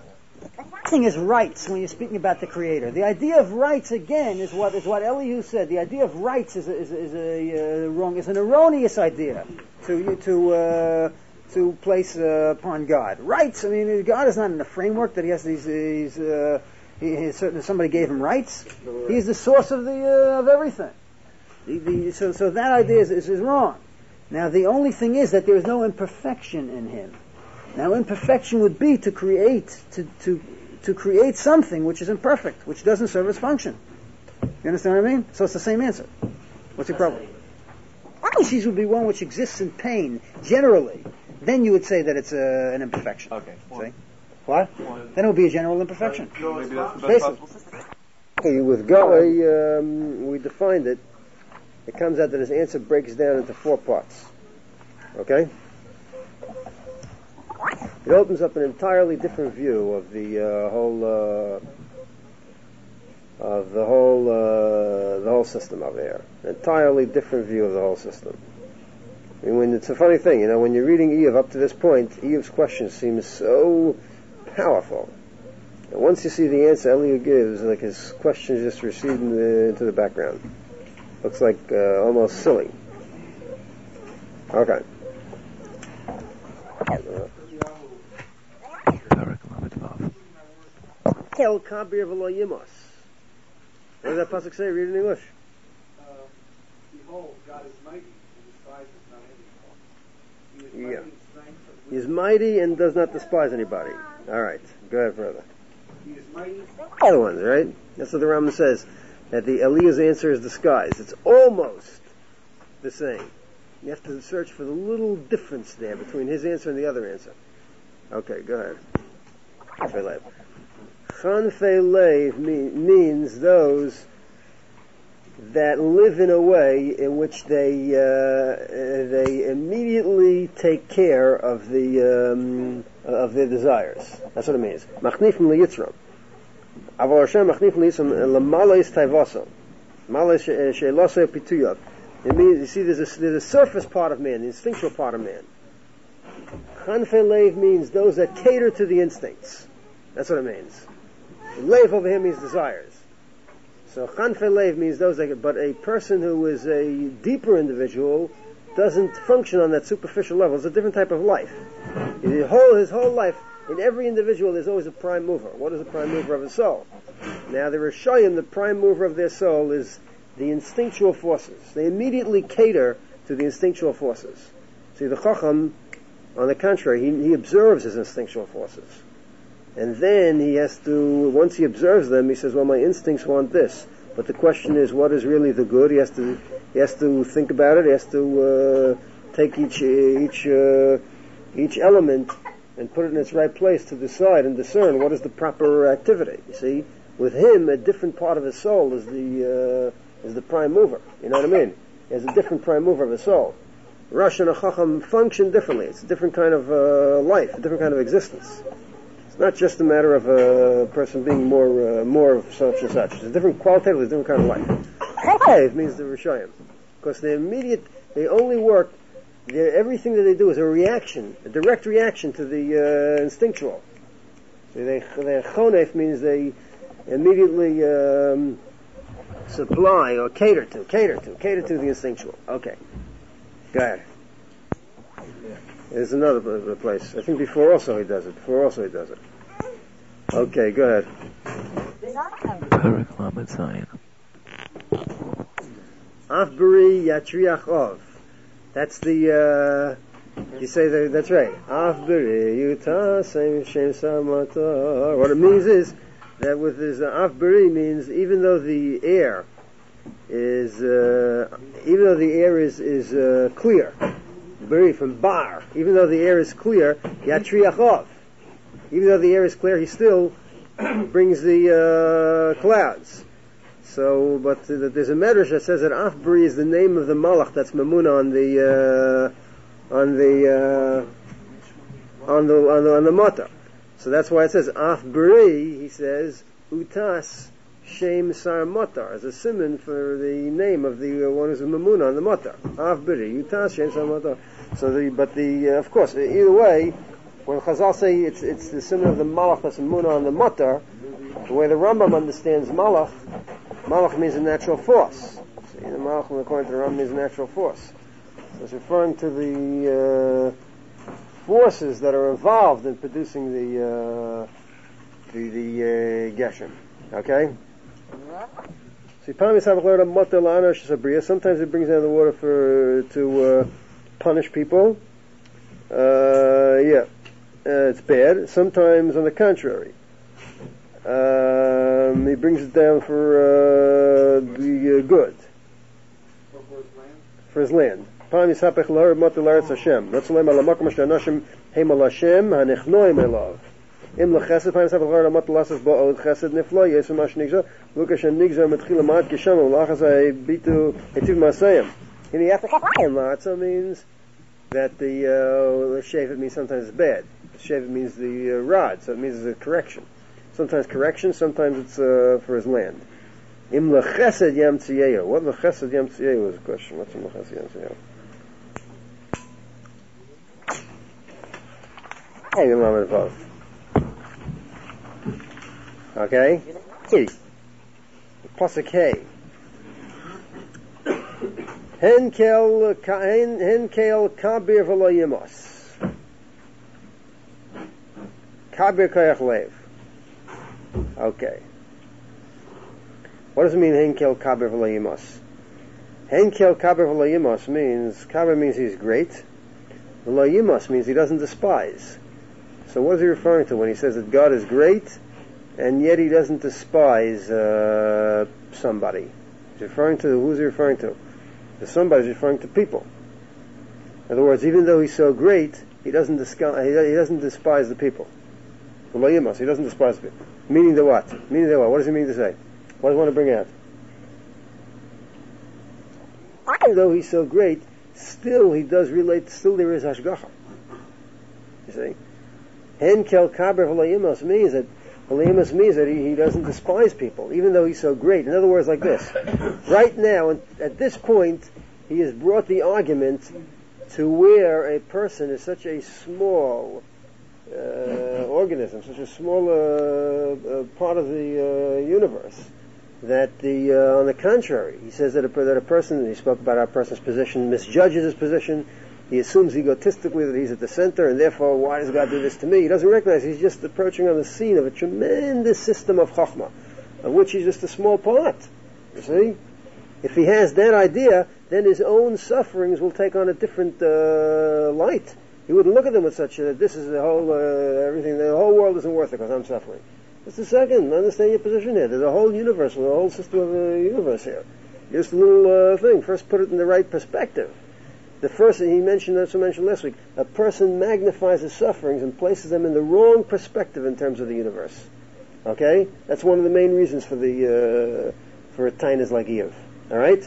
The thing is rights when you're speaking about the Creator. The idea of rights, again, is what is what Elihu said. The idea of rights is a, is, is a uh, wrong, is an erroneous idea to to uh, to place uh, upon God. Rights. I mean, God is not in the framework that He has these. these uh, he, he, certain, somebody gave Him rights. He is the source of the uh, of everything. The, the, so so that idea is, is is wrong. Now the only thing is that there is no imperfection in Him. Now imperfection would be to create to to. to create something which is imperfect, which doesn't serve its function. You understand what I mean? So it's the same answer. What's your problem? Species would be one which exists in pain, generally. Then you would say that it's uh, an imperfection. Okay. See? What? One. Then it would be a general imperfection. Uh, maybe that's the best possible system. Okay, with Goy, um, we defined it. It comes out that his answer breaks down into four parts. Okay? It opens up an entirely different view of the uh, whole uh, of the whole uh, the whole system over here. An entirely different view of the whole system. I mean, when it's a funny thing, you know, when you're reading Eov up to this point, Eov's question seems so powerful. And once you see the answer Eliyahu gives, like his questions just recede in the, into the background. Looks like uh, almost silly. Okay. Kel kabir v'lo yimos. What does that pasuk say? Read it in English. Uh, Behold, God is mighty, and despise not any. He is mighty Yeah. in strength. He is mighty and does not despise anybody. All right. Go ahead, brother. He is mighty. Other ones, right? That's what the Rambam says. That the Eliyahu's answer is disguised. It's almost the same. You have to search for the little difference there between his answer and the other answer. Okay, go ahead. Chanfei Lev. Chanfei Lev means those that live in a way in which they uh, they immediately take care of the um, of their desires. That's what it means. Machnifim liyitzram. Aval Hashem machnifim liyitzram lemales taivaso. Males she'elosei pituyot. It means, you see, there's a, there's a surface part of man, the instinctual part of man. Chanfei Lev means those that cater to the instincts. That's what it means. Lev over here means desires. So Chanfei Lev means those that, but a person who is a deeper individual doesn't function on that superficial level. It's a different type of life. His whole, his whole life, in every individual, there's always a prime mover. What is the prime mover of a soul? Now, the Rishayim, the prime mover of their soul is the instinctual forces. They immediately cater to the instinctual forces. See, the Chacham, on the contrary, he, he observes his instinctual forces. And then he has to, once he observes them, he says, well, my instincts want this. But the question is, what is really the good? He has to, he has to think about it. He has to uh, take each each uh, each element and put it in its right place to decide and discern what is the proper activity. You see, with him, a different part of his soul is the uh, is the prime mover. You know what I mean? He has a different prime mover of his soul. Rosh and a Chacham function differently. It's a different kind of uh, life, a different kind of existence. It's not just a matter of a person being more uh, more of such and such. It's a different, qualitatively different kind of life. Chayv means the Rishayim, because they immediate, they only work. Everything that they do is a reaction, a direct reaction to the uh, instinctual. So they, their chonef means they immediately um, supply or cater to, cater to, cater to the instinctual. Okay, go ahead. There's another place. I think before also he does it. Before also he does it. Okay, go ahead. Afbari yatriach ov. That's the, uh, you say that, that's right. Afbari yuta same shem samata. What it means is that with his uh, afbari means even though the air is, uh, even though the air is, is, uh, clear. Bari from bar. Even though the air is clear, yatriach ov. Even though the air is clear, he still brings the, uh, clouds. So, but uh, there's a medrash that says that Afbari is the name of the malach that's mamuna on the uh, on the uh, on the on the on the mata. So that's why it says Afbari. He says utas shem sar matar as a simon for the name of the uh, one who's a mamuna on the matar. Afbari utas shem sar matar. So the but the uh, of course either way, when Chazal say it's it's the simon of the malach that's mamuna on the matar, the way the Rambam understands malach. Malach means a natural force. See, the Malach, according to the Rambam, means a natural force. So it's referring to the uh, forces that are involved in producing the uh, the, the uh, Geshem. Okay? See, sometimes it brings down the water for to uh, punish people. Uh, yeah, uh, it's bad. Sometimes, on the contrary. Um, he brings it down for uh, the uh, good. For his land. For his land. Im lechesed paim sabach l'ar amat lasas bo'od chesed niflo yesu mash nigza luka shem nigza metchila ma'at gesham ulachas bitu etiv masayim. In the matzah means that the uh, shevet means sometimes it's bad. Shevet means the uh, rod, so it means it's a correction. Sometimes correction, sometimes it's uh, for his land. Im lechesed yam tziyeyo. What lechesed yam tziyeyo is a question. What's im lechesed yam tziyeyo? Okay? Plus a K. Henkel Henkel Kabir v'lo yemos. Kabir koyach lev. Okay. What does it mean, Henkel Kabir v'lo yemos? Henkel Kabir v'lo yemos means, Kabir means he's great. V'lo yemos means he doesn't despise. So what is he referring to when he says that God is great and yet he doesn't despise uh, somebody? He's referring to, who's he referring to? The somebody is referring to people. In other words, even though he's so great, he doesn't disca- he doesn't despise the people. He doesn't despise the people. Meaning the what? Meaning the what? What does he mean to say? What does he want to bring out? Even though he's so great, still he does relate, still there is hashgacha. You see? Henkel kaber v'layimos means that v'layimos means that he, he doesn't despise people, even though he's so great. In other words, like this. Right now, at this point, he has brought the argument to where a person is such a small uh, organism, such a small uh, uh, part of the uh, universe, that the, uh, on the contrary, he says that a, that a person, he spoke about our person's position, misjudges his position. He assumes egotistically that he's at the center, and therefore, why does God do this to me? He doesn't recognize he's just approaching on the scene of a tremendous system of chokhmah, of which he's just a small part. You see? If he has that idea, then his own sufferings will take on a different uh, light. He wouldn't look at them with such a, this is the whole, uh, everything, the whole world isn't worth it because I'm suffering. Just a second, understand your position here. There's a whole universe, a whole system of the universe here. Just a little uh, thing. First put it in the right perspective. The first, he mentioned, that's what I mentioned last week, a person magnifies his sufferings and places them in the wrong perspective in terms of the universe. Okay? That's one of the main reasons for the, uh, for a tainas like Eve. Alright?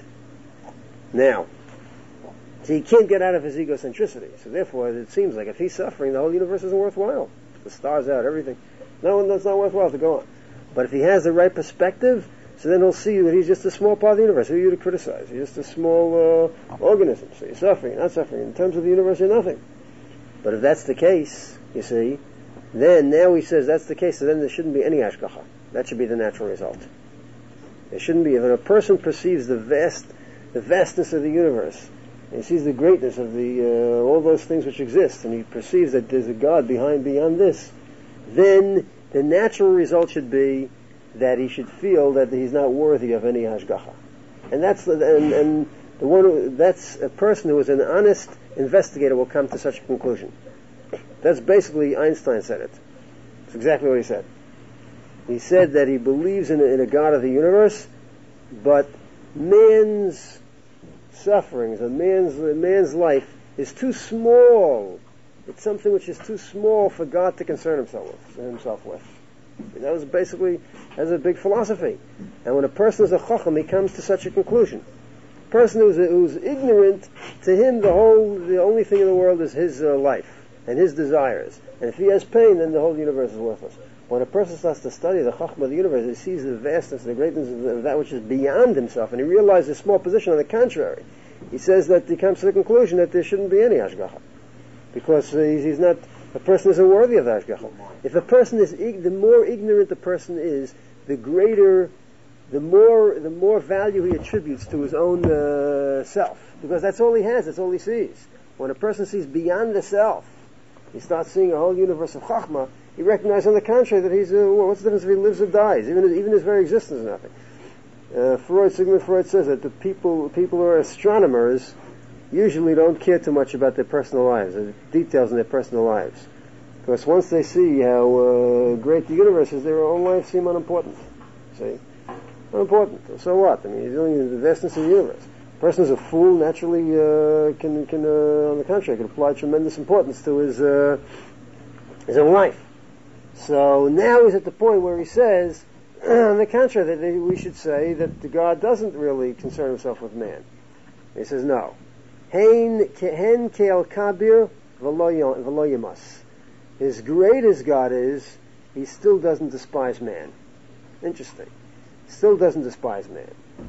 Now, so he can't get out of his egocentricity. So therefore, it seems like if he's suffering, the whole universe isn't worthwhile. The stars out, everything. No, that's not worthwhile to go on. But if he has the right perspective, so then he'll see that he's just a small part of the universe. Who are you to criticize? He's just a small uh, organism. So you're suffering, you're not suffering. In terms of the universe, you're nothing. But if that's the case, you see, then now he says that's the case, so then there shouldn't be any hashgacha. That should be the natural result. There shouldn't be. If a person perceives the vast, the vastness of the universe, and he sees the greatness of the uh, all those things which exist, and he perceives that there's a God behind beyond this, then the natural result should be that he should feel that he's not worthy of any hashgacha. And that's the, and, and the one who, that's a person who is an honest investigator will come to such a conclusion. That's basically, Einstein said it. It's exactly what he said. He said that he believes in a, in a God of the universe, but man's sufferings, a man's, a man's life is too small. It's something which is too small for God to concern himself with. Himself with. That was basically, that's a big philosophy. And when a person is a chacham, he comes to such a conclusion. A person who's, who's ignorant, to him the whole, the only thing in the world is his uh, life and his desires. And if he has pain, then the whole universe is worthless. When a person starts to study the chacham of the universe, he sees the vastness, the greatness of that which is beyond himself, and he realizes his small position. On the contrary, he says that he comes to the conclusion that there shouldn't be any hashgacha. Because uh, he's, he's not, a person isn't worthy of the hashgacha. If a person is, the more ignorant the person is, the greater, the more, the more value he attributes to his own uh, self. Because that's all he has, that's all he sees. When a person sees beyond the self, he starts seeing a whole universe of chachma, he recognizes on the contrary that he's, uh, well, what's the difference if he lives or dies? Even his, even his very existence is nothing. Uh, Freud, Sigmund Freud says that the people, people who are astronomers usually don't care too much about their personal lives, the details in their personal lives. Because once they see how uh, great the universe is, their own lives seem unimportant. See? Unimportant. So what? I mean, he's only the vastness of the universe. A person who's a fool naturally uh, can, can uh, on the contrary, can apply tremendous importance to his, uh, his own life. So now he's at the point where he says, on the contrary, that we should say that God doesn't really concern himself with man. He says, no. Hen ke'el kabir v'lo yamas. As great as God is, he still doesn't despise man. Interesting. Still doesn't despise man.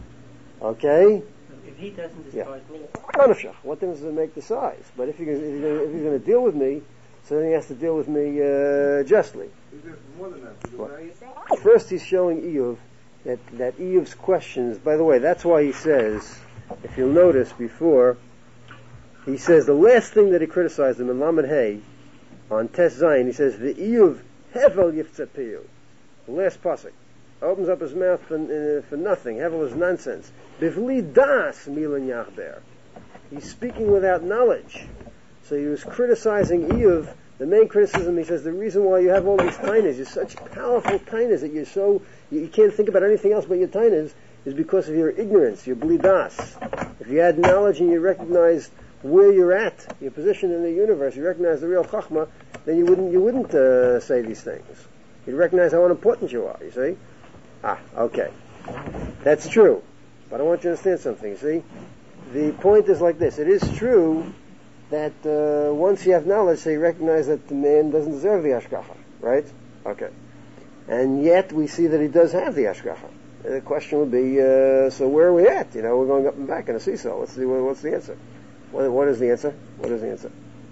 Okay? If he doesn't despise yeah. me... What difference does it make the size? But if, you, if he's going to deal with me, so then he has to deal with me uh, justly. He's there for more than that. He's What? a First he's showing Eiyuv that, that Eiyuv's questions, by the way, that's why he says, if you'll notice before, he says the last thing that he criticized him in Lamed Hay, on Tes Zayin, he says, the Eiyuv hevel yiftzapiju. The last pasuk. Opens up his mouth for, uh, for nothing. Hevel is nonsense. Bivli das milan yachber. He's speaking without knowledge. So he was criticizing Eiyuv. The main criticism, he says, the reason why you have all these tainas, you're such powerful tainas that you're so, you, you can't think about anything else but your tainas, is because of your ignorance, your blidas. If you had knowledge and you recognized where you're at, your position in the universe, you recognize the real chachma, then you wouldn't, you wouldn't uh, say these things. You'd recognize how unimportant you are, you see? Ah, okay. That's true. But I want you to understand something, you see? The point is like this. It is true that uh, once you have knowledge, so you recognize that the man doesn't deserve the hashgacha, right? Okay. And yet we see that he does have the hashgacha. The question would be, uh, so where are we at? You know, we're going up and back in a seesaw. What's the, what's the answer? What, what is the answer? What is the answer?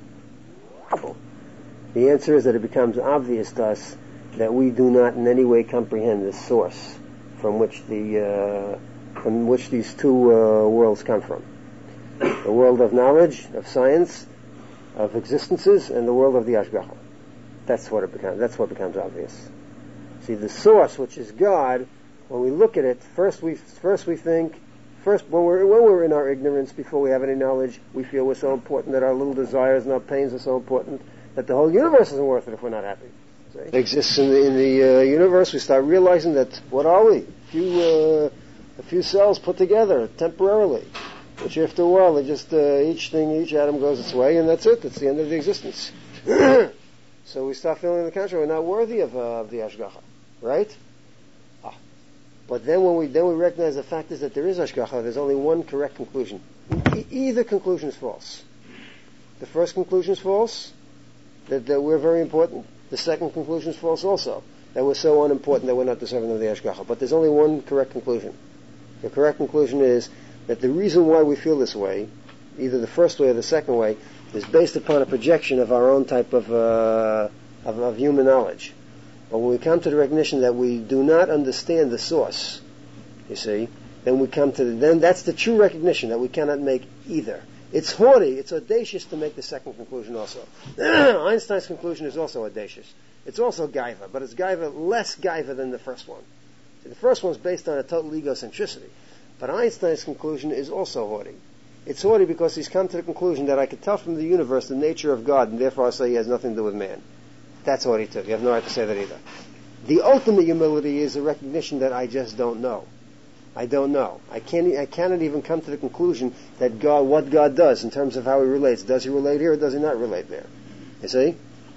The answer is that it becomes obvious to us that we do not in any way comprehend the source from which the uh, from which these two uh, worlds come from. The world of knowledge, of science, of existences, and the world of the Ashgacha. That's what it becomes. That's what becomes obvious. See, the source, which is God, when we look at it, first we first we think, first when we're when we're in our ignorance, before we have any knowledge, we feel we're so important, that our little desires and our pains are so important, that the whole universe isn't worth it if we're not happy. See? It exists in the in the uh, universe. We start realizing that what are we? A few uh, a few cells put together temporarily. Which after a while, they just uh, each thing, each atom goes its way, and that's it. That's the end of the existence. So we start feeling the contrary. We're not worthy of, uh, of the Ashgacha, right? Ah. But then when we then we recognize the fact is that there is Ashgacha. There's only one correct conclusion. E- either conclusion is false. The first conclusion is false, that, that we're very important. The second conclusion is false also, that we're so unimportant that we're not deserving of the Ashgacha. But there's only one correct conclusion. The correct conclusion is that the reason why we feel this way, either the first way or the second way, is based upon a projection of our own type of, uh, of, of human knowledge. But when we come to the recognition that we do not understand the source, you see, then we come to the, then that's the true recognition that we cannot make either. It's haughty, it's audacious to make the second conclusion also. Einstein's conclusion is also audacious. It's also gaiva, but it's gaiva, less gaiva than the first one. See, the first one's based on a total egocentricity. But Einstein's conclusion is also haughty. It's haughty because he's come to the conclusion that I can tell from the universe the nature of God, and therefore I say he has nothing to do with man. That's haughty too. You have no right to say that either. The ultimate humility is a recognition that I just don't know. I don't know. I can't. I cannot even come to the conclusion that God, what God does in terms of how He relates. Does He relate here or does He not relate there? You see?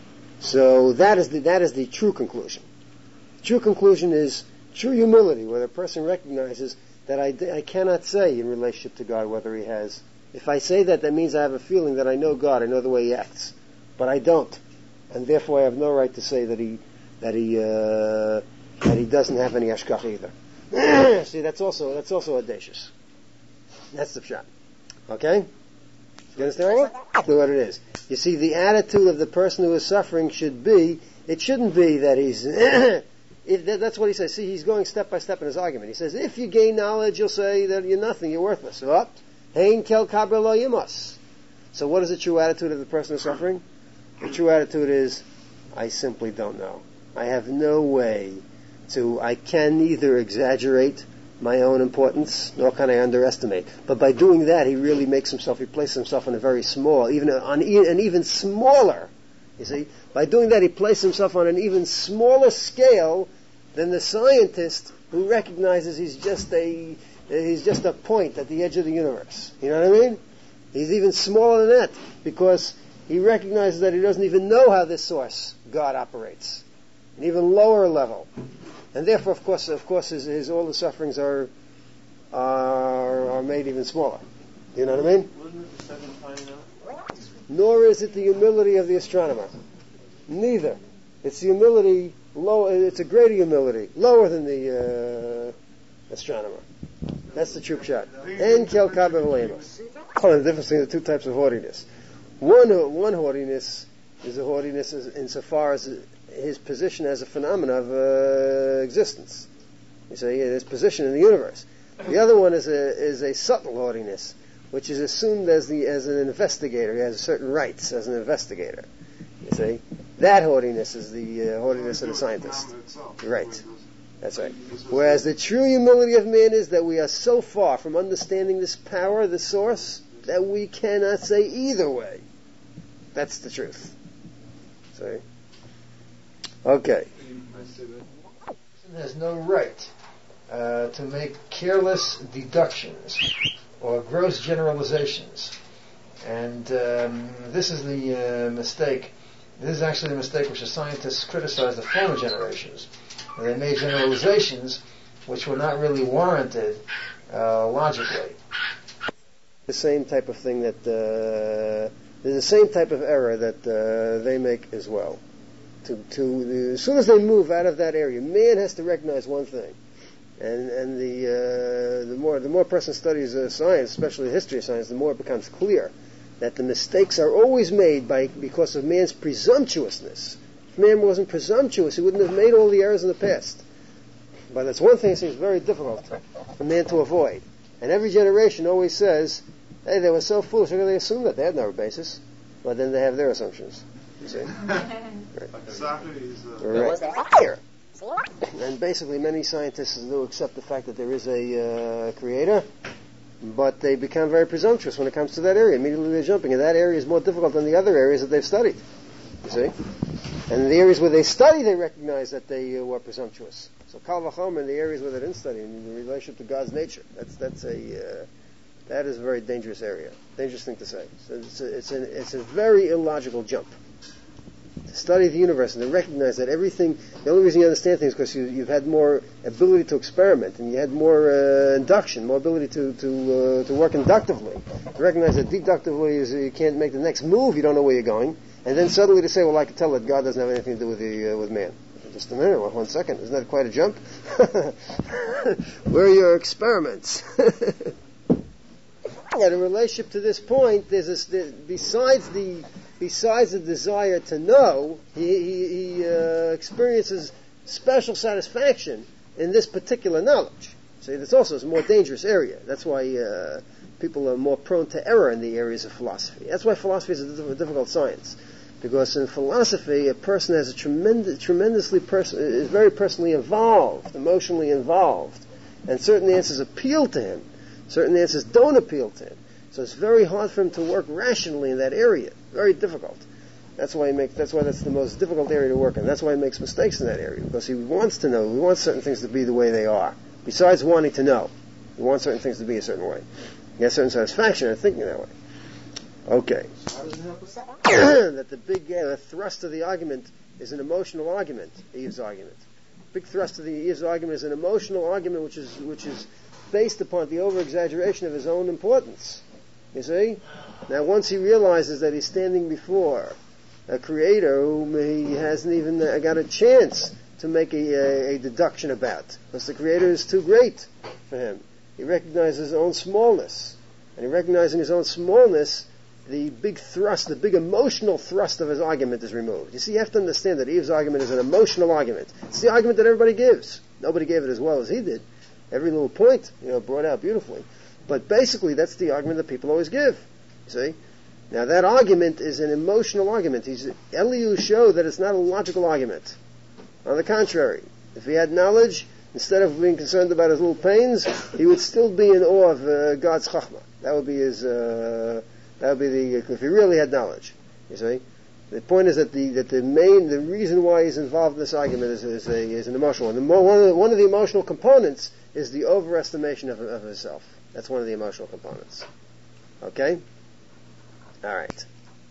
So that is the that is the true conclusion. True conclusion is true humility, where the person recognizes that I, I cannot say in relationship to God whether He has. If I say that, that means I have a feeling that I know God, I know the way He acts, but I don't, and therefore I have no right to say that He that He uh, that He doesn't have any hashgacha either. See, that's also that's also audacious. That's the pshat. Okay, you understand what it is? You see, the attitude of the person who is suffering should be. It shouldn't be that he's. If that, that's what he says. See, he's going step by step in his argument. He says, if you gain knowledge, you'll say that you're nothing, you're worthless. What? Hein kel kaber lo yimas. So what is the true attitude of the person who's suffering? The true attitude is, I simply don't know. I have no way to, I can neither exaggerate my own importance, nor can I underestimate. But by doing that, he really makes himself, he places himself on a very small, even on an even smaller, you see, by doing that, he places himself on an even smaller scale than the scientist who recognizes he's just a he's just a point at the edge of the universe. You know what I mean? He's even smaller than that because he recognizes that he doesn't even know how this source, God, operates. An even lower level, and therefore, of course, of course, his, his all the sufferings are are are made even smaller. You know what I mean? Wasn't it the second time now? Nor is it the humility of the astronomer. Neither. It's the humility low. It's a greater humility, lower than the uh, astronomer. That's the true shot. And kel kaber v'leimus. Oh, the difference between the two types of haughtiness. One one haughtiness is a haughtiness as, insofar as his position as a phenomenon of uh, existence. You see, his position in the universe. The other one is a is a subtle haughtiness, which is assumed as the as an investigator. He has certain rights as an investigator. You see, that haughtiness is the uh, haughtiness of the scientist. Right. That's right. Whereas the true humility of man is that we are so far from understanding this power, the source, that we cannot say either way. That's the truth. See? Okay. Has no right uh, to make careless deductions or gross generalizations. And um, this is the uh, mistake. This is actually the mistake which the scientists criticized the former generations. They made generalizations which were not really warranted uh, logically. The same type of thing that uh, there's the same type of error that uh, they make as well. To, to as soon as they move out of that area, man has to recognize one thing, and and the uh, the more the more a person studies uh, science, especially the history of science, the more it becomes clear that the mistakes are always made by because of man's presumptuousness. If man wasn't presumptuous, he wouldn't have made all the errors in the past. But that's one thing that seems very difficult for man to avoid. And every generation always says, "Hey, they were so foolish. How could they assume that? They had no basis." But then they have their assumptions. You see? Right. Socrates. Uh, Right. And basically, many scientists do accept the fact that there is a uh, creator, but they become very presumptuous when it comes to that area. Immediately they're jumping, and that area is more difficult than the other areas that they've studied. You see? And in the areas where they study, they recognize that they uh, were presumptuous. So Kal Vachomer in the areas where they didn't study, in relationship to God's nature, that's that's a uh, that is a very dangerous area, dangerous thing to say. So it's a, it's, a, it's a very illogical jump. To study the universe and to recognize that everything, the only reason you understand things is because you, you've had more ability to experiment and you had more uh, induction, more ability to to uh, to work inductively. To recognize that deductively is you can't make the next move, you don't know where you're going, and then suddenly to say, well, I can tell that God doesn't have anything to do with the uh, with man. Just a minute, well, one second, isn't that quite a jump? Where are your experiments? And in relationship to this point, there's this, there, besides the besides the desire to know, he, he, he uh, experiences special satisfaction in this particular knowledge. See, that's also a more dangerous area. That's why uh, people are more prone to error in the areas of philosophy. That's why philosophy is a difficult science. Because in philosophy, a person has a tremendous, tremendously person is very personally involved, emotionally involved, and certain answers appeal to him, certain answers don't appeal to him. So it's very hard for him to work rationally in that area. Very difficult. That's why he makes. That's why that's the most difficult area to work in. That's why he makes mistakes in that area, because he wants to know. He wants certain things to be the way they are. Besides wanting to know, he wants certain things to be a certain way. He has certain satisfaction in thinking that way. Okay. That the big uh, thrust of the argument is an emotional argument, Eve's argument. Big thrust of the Eve's argument is an emotional argument which is which is based upon the over-exaggeration of his own importance. You see? Now once he realizes that he's standing before a creator whom he hasn't even uh, got a chance to make a, a, a deduction about, because the creator is too great for him. He recognizes his own smallness. And in recognizing his own smallness, the big thrust, the big emotional thrust of his argument is removed. You see, you have to understand that Eve's argument is an emotional argument. It's the argument that everybody gives. Nobody gave it as well as he did. Every little point, you know, brought out beautifully. But basically, that's the argument that people always give. You see? Now, that argument is an emotional argument. He's, Elihu showed that it's not a logical argument. On the contrary, if he had knowledge, instead of being concerned about his little pains, he would still be in awe of uh, God's chachma. That would be his... Uh, That would be the, if he really had knowledge, you see. The point is that the, that the main, the reason why he's involved in this argument is, is, a, is an emotional one. The mo, one, of the, one of the emotional components is the overestimation of, of himself. That's one of the emotional components. Okay? Alright.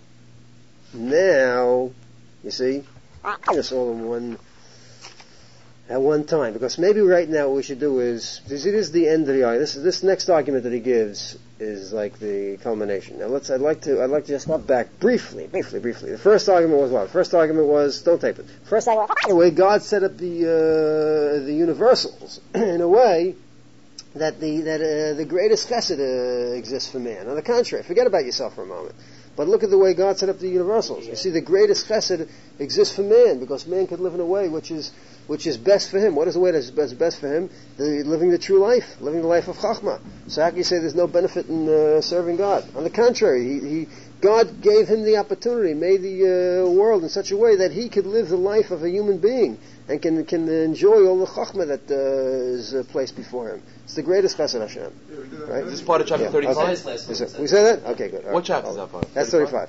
Now, you see, it's all in one, at one time. Because maybe right now what we should do is, this, it is the end of the argument. This, this next argument that he gives is like the culmination. Now let's, I'd like to, I'd like to just hop back briefly, briefly, briefly. The first argument was what? The first argument was, don't tape it. First argument, the way God set up the, uh, the universals in a way that the, that, uh, the greatest chesed uh, exists for man. On the contrary, forget about yourself for a moment. But look at the way God set up the universals. You see, the greatest chesed exists for man, because man could live in a way which is which is best for him. What is the way that's best, best for him? The, living the true life, living the life of Chachma. So how can you say there's no benefit in uh, serving God? On the contrary, he, he God gave him the opportunity, made the uh, world in such a way that he could live the life of a human being and can can enjoy all the Chachma that uh, is uh, placed before him. It's the greatest chesed Hashem. Right? Is this part of chapter Yeah. thirty-five? Okay. Is it, we say that? Okay, good. All What right. chapter is that part? That's thirty-five.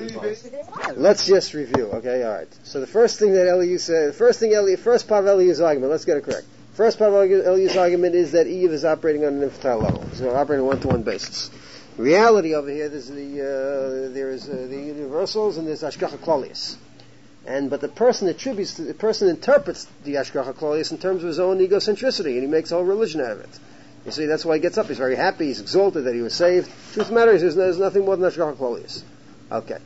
Let's just review. Okay, all right. So the first thing that Elihu said, the first thing Elihu, first part of Elihu's argument, let's get it correct. First part of Elihu's argument is that Eve is operating on an infantile level. He's operating on a one-to-one basis. Reality over here, there's the uh, there is uh, the universals and there's Hashgacha Klalius. And but the person attributes, to, the person interprets the Hashgacha Klalius in terms of his own egocentricity, and he makes a whole religion out of it. You see, that's why he gets up. He's very happy. He's exalted that he was saved. Truth of the matter is, there's, there's nothing more than Hashgacha Klalius. Okay.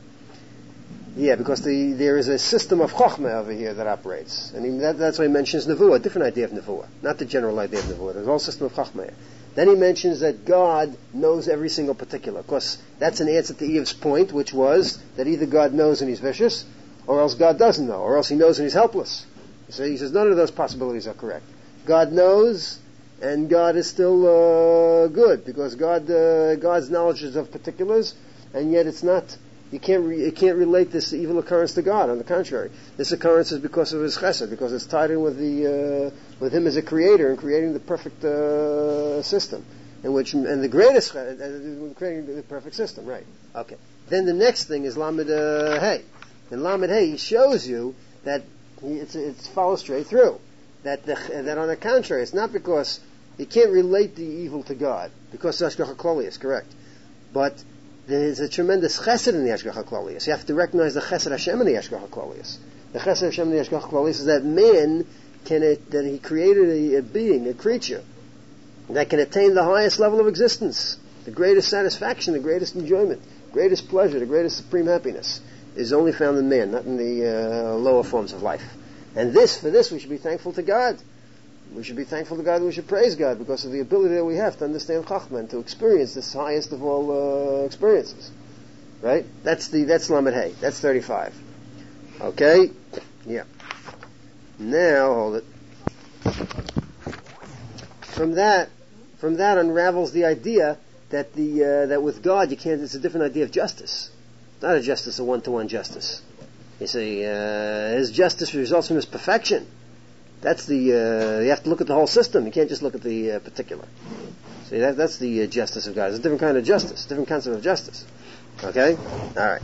Yeah, because the, there is a system of Chochmah over here that operates. And he, that, that's why he mentions Nevuah, a different idea of Nevuah. Not the general idea of Nevuah. There's a whole system of Chochmah here. Then he mentions that God knows every single particular. Of course, that's an answer to Eve's point, which was that either God knows and he's vicious, or else God doesn't know, or else he knows and he's helpless. So he says none of those possibilities are correct. God knows, and God is still uh, good, because God uh, God's knowledge is of particulars, and yet it's not. You can't re, you can't relate this evil occurrence to God. On the contrary, this occurrence is because of His chesed, because it's tied in with the uh, with Him as a creator and creating the perfect uh, system, in which and the greatest uh, creating the perfect system. Right? Okay. Then the next thing is Lamed uh, Hey. In Lamed Hey, he shows you that he, it's it follows straight through. That the, that on the contrary, it's not because you can't relate the evil to God because Hashgacha Klalius, correct? But there's a tremendous chesed in the Hashgacha Klalius. You have to recognize the chesed Hashem in the Hashgacha Klalius. The chesed Hashem in the Hashgacha Klalius is that man can that he created a, a being, a creature that can attain the highest level of existence, the greatest satisfaction, the greatest enjoyment, greatest pleasure, the greatest supreme happiness is only found in man, not in the uh, lower forms of life. And this, for this, we should be thankful to God. We should be thankful to God and we should praise God because of the ability that we have to understand Chachma and to experience this highest of all uh, experiences. Right? That's the, that's Lamed Hey. That's thirty-five. Okay? Yeah. Now, hold it. From that, from that unravels the idea that the, uh, that with God you can't, it's a different idea of justice. It's not a justice, a one-to-one justice. You see, uh, his justice results from his perfection. That's the, uh, you have to look at the whole system. You can't just look at the uh, particular. See, that, that's the uh, justice of God. It's a different kind of justice, different concept of justice. Okay? Alright.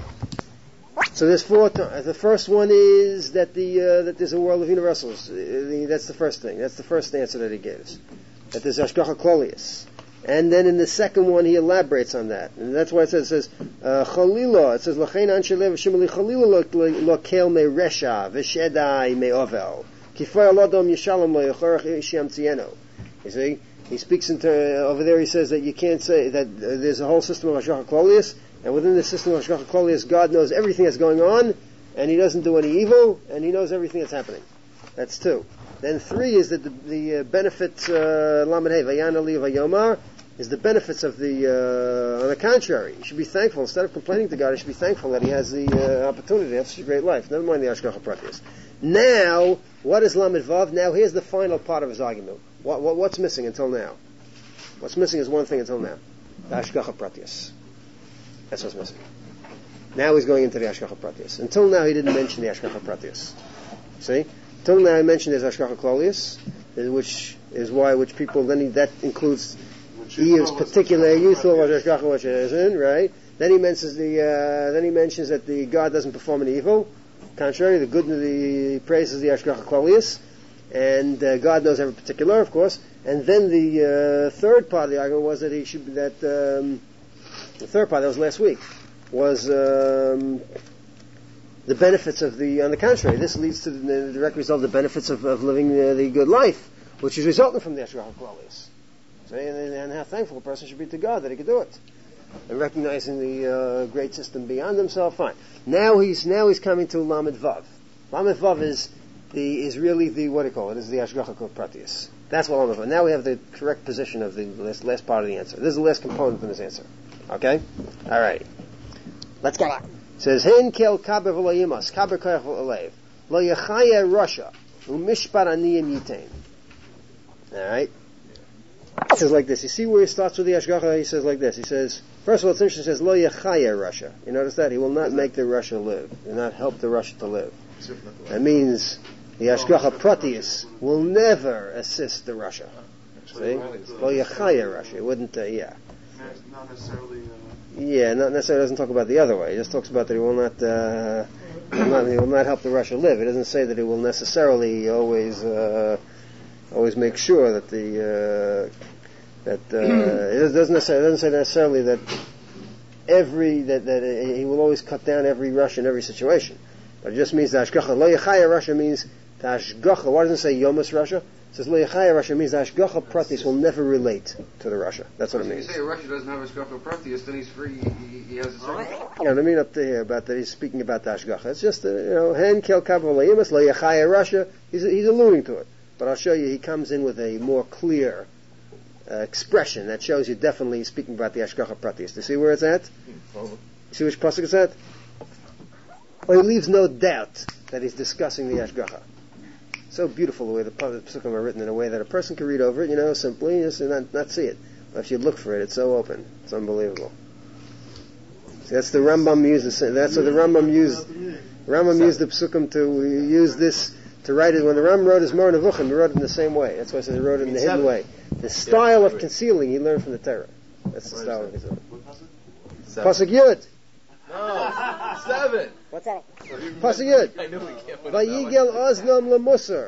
So there's four, th- the first one is that the, uh, that there's a world of universals. Uh, the, that's the first thing. That's the first answer that he gives. That there's Hashgacha Klalius. And then in the second one, he elaborates on that. And that's why it says, it says, Chalila, it says, L'chein anshe lev shimali Chalila lo kel me resha, v'shedai me ovel. Kifay alodom yishalom lo yachorach ishiam tzieno. You see? He speaks into, uh, over there he says that you can't say, that uh, there's a whole system of Hashgacha Klalius, and within the system of Hashgacha Klalius, God knows everything that's going on, and he doesn't do any evil, and he knows everything that's happening. That's two. Then three is that the, the uh, benefits, uh, Lamed Hey, Vayan Ali Vayomar, is the benefits of the, uh, on the contrary, you should be thankful. Instead of complaining to God, you should be thankful that he has the uh, opportunity to have such a great life. Never mind the Hashgacha Pratius. Now, what is Lamed Vav? Now, here's the final part of his argument. What, what, what's missing until now? What's missing is one thing until now. The Hashgacha Pratius. That's what's missing. Now he's going into the Hashgacha Pratius. Until now, he didn't mention the Hashgacha Pratius. See? Until now, he mentioned there's Hashgacha Klalius, which is why, which people, then he, that includes Eve's particular youthful Hashgacha, which isn't, right? Then he mentions the, uh, then he mentions that the God doesn't perform an evil. Contrary, the good, the praises the Hashgacha Klalius, and uh, God knows every particular, of course. And then the uh, third part of the argument was that he should, that um, the third part that was last week was um, the benefits of the. On the contrary, this leads to the direct result of the benefits of, of living uh, the good life, which is resulting from the Hashgacha Klalius. So, and, and how thankful a person should be to God that he could do it, and recognizing the uh, great system beyond himself. Fine. Now he's now he's coming to Lamed Vav. Lamed Vav is the is really the what do you call it? Is the Hashgacha Pratius. That's what Lamed Vav. Now we have the correct position of the last, last part of the answer. This is the last component in this answer. Okay. All right. Let's go. It says, Hen kel kaber v'lo yimas, kaber koyach v'alev, lo yechaya Russia, u'mishpat aniyim yitain. Alright? It says like this. You see where he starts with the Ashgacha? He says like this. He says, first of all, it's interesting. He says, Lo yechaya Russia. You notice that? He will not make the Russia live. He will not help the Russia to live. That means the Ashgacha Pratius will never assist the Russia. See? Lo yechaya Russia. It wouldn't, uh, yeah. Not necessarily... Uh... Yeah, not necessarily doesn't talk about the other way. He just talks about that he will not, uh, will not, he will not help the Russia live. It doesn't say that he will necessarily always, uh, always make sure that the, uh, that, uh, it doesn't necessarily, it doesn't say necessarily that every, that, that he will always cut down every Russia in every situation. But it just means the Ashgacha, Lo Yechaya Russia means the Ashgacha, why doesn't it say Yomus Russia? It says Lo Yechaya Russia means the Ashgacha Pratis will never relate to the Russia. That's what it means. If you say Russia doesn't have Ashgacha Pratis, then he's free, he, he has his own. You know, I mean up to here about that he's speaking about the Ashgacha. It's just, uh, you know, Hen Kel Kabel Layimas, Lo Yechaya Russia, he's, he's alluding to it. But I'll show you, he comes in with a more clear uh, expression that shows you definitely speaking about the Ashgacha Pratis. Do you see where it's at? You see which pasuk it's at? Well, he leaves no doubt that he's discussing the Ashgacha. So beautiful the way the Psukim are written in a way that a person can read over it, you know, simply, just not, not see it. But if you look for it, it's so open. It's unbelievable. See, that's the Rambam used, that's what the Rambam used, Rambam used the Psukim to use this, to write it. When the Rambam wrote his Moreh Nevuchim, he wrote it in the same way. That's why I said he wrote it in the hidden way. The style of concealing he learned from the Torah. That's the style of concealing. Pasuk Yud. No, seven. What's that? Pasuk Yud. I knew we can't put Vayigel Oznam LeMusar.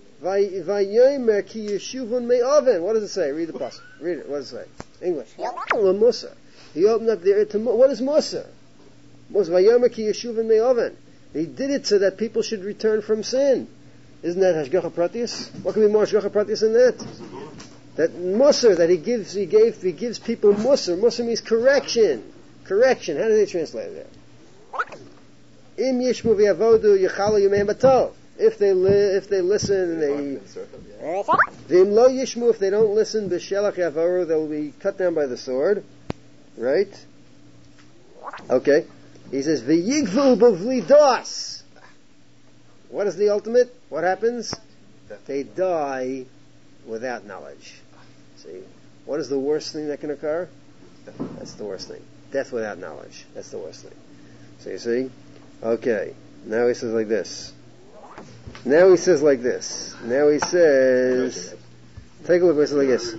Vayomer ki yeshuvun me'oven. What does it say? Read the pasuk. Read it. What does it say? English. LeMusar. He opened up the ear to, what is Musar? Musar. Vayomer ki yeshuvun me'oven. He did it so that people should return from sin. Isn't that Hashgacha Pratius? What can be more Hashgacha Pratius than that? That Musar that he gives, he gave, he gives people Musar. Musar means correction. Correction. How do they translate it there? Im yishmu v'yavodu yichalu yomei batov. If they li- if they listen and they v'im lo yishmu, if they don't listen, b'shelach yavoru, they'll be cut down by the sword. Right? Okay. He says v'yigvu b'vli das. What is the ultimate? What happens? They die without knowledge. See, what is the worst thing that can occur? That's the worst thing. Death without knowledge. That's the worst thing. So you see? Okay. Now he says like this. Now he says like this. Now he says... Take a look. He says like this.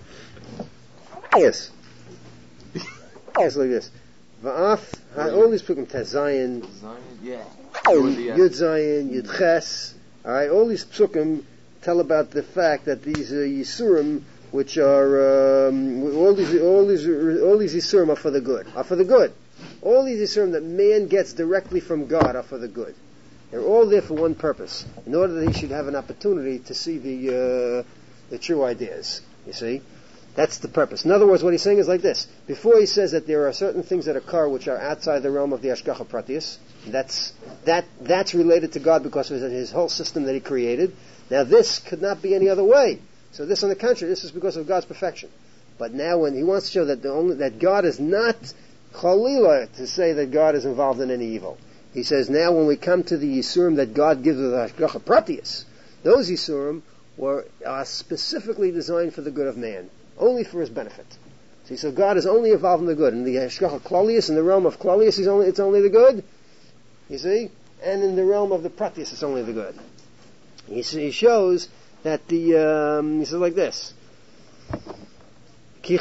Yes. Yes, like this. Va'af, all these psukim, Tezayin, Yud Zayin, Yud Ches. Alright, all these psukim tell about the fact that these uh, Yisurim, which are um, all these all these all these Yisurim are for the good, are for the good. All these Yisurim that man gets directly from God are for the good. They're all there for one purpose, in order that he should have an opportunity to see the uh, the true ideas. You see, that's the purpose. In other words, what he's saying is like this: before he says that there are certain things that occur which are outside the realm of the Ashgacha Pratius, that's that that's related to God because of his whole system that he created. Now this could not be any other way. So this, on the contrary, this is because of God's perfection. But now, when he wants to show that the only that God is not chalila to say that God is involved in any evil, he says now when we come to the Yisurim that God gives us Hashgacha Pratius, those Yisurim were are specifically designed for the good of man, only for his benefit. See, so God is only involved in the good. In the Hashgacha Klalius, in the realm of Klalius, he's only it's only the good. You see, and in the realm of the Pratius, it's only the good. He, he shows that the um, he says like this. You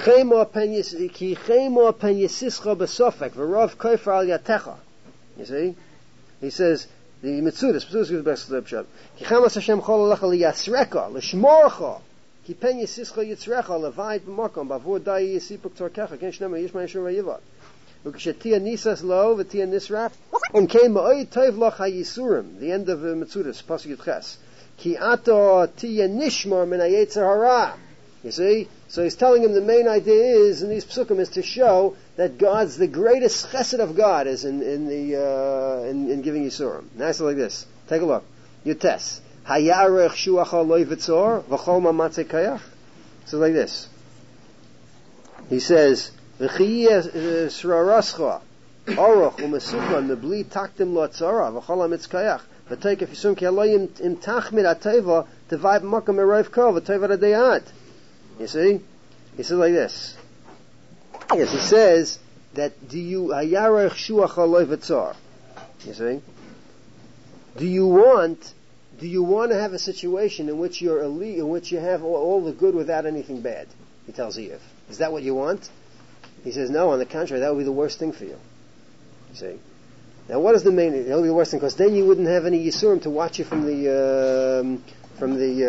see, he says the Mitzudas. Mitzudas gives the best lipshot. Kichamas Hashem chol alecha liyasreka l'shmorcha kipen yisischa yitzrecha levayit b'makom bavur dayi yisipuk torkecha ken shnema yishma yishur vayivat ukishetia nisas lo v'tia nisraf and came ma'oy tov lach hayisurim. The end of the Mitzudas pasuk Yitches. Ki ato tia nishmor min hayetzer hara. You see? So he's telling him the main idea is, in these psukim, is to show that God's, the greatest chesed of God is in, in the, uh, in, in giving Yisurim. Now it's like this. Take a look. Yutes. Hayarech shuacha loy v'tzor, v'chol mamatzei kayach. So like this. He says, V'chiyeh srarascha, Oroch u'mesukman mebli taktim lo tzara v'chol hamitzkayach v'teik if yisum ki aloyim im tachmid ateva tevayb makam eroiv kol v'teva adayat. You see? He says like this. Yes, he says that do you hayarech shuach aloy v'tzar. You see? Do you want do you want to have a situation in which you're elite, in which you have all, all the good without anything bad? He tells Eve. Is that what you want? He says, no, on the contrary, that would be the worst thing for you. You see? Now, what is the main? That would be the worst thing, because then you wouldn't have any Yisurim to watch you from the um, from the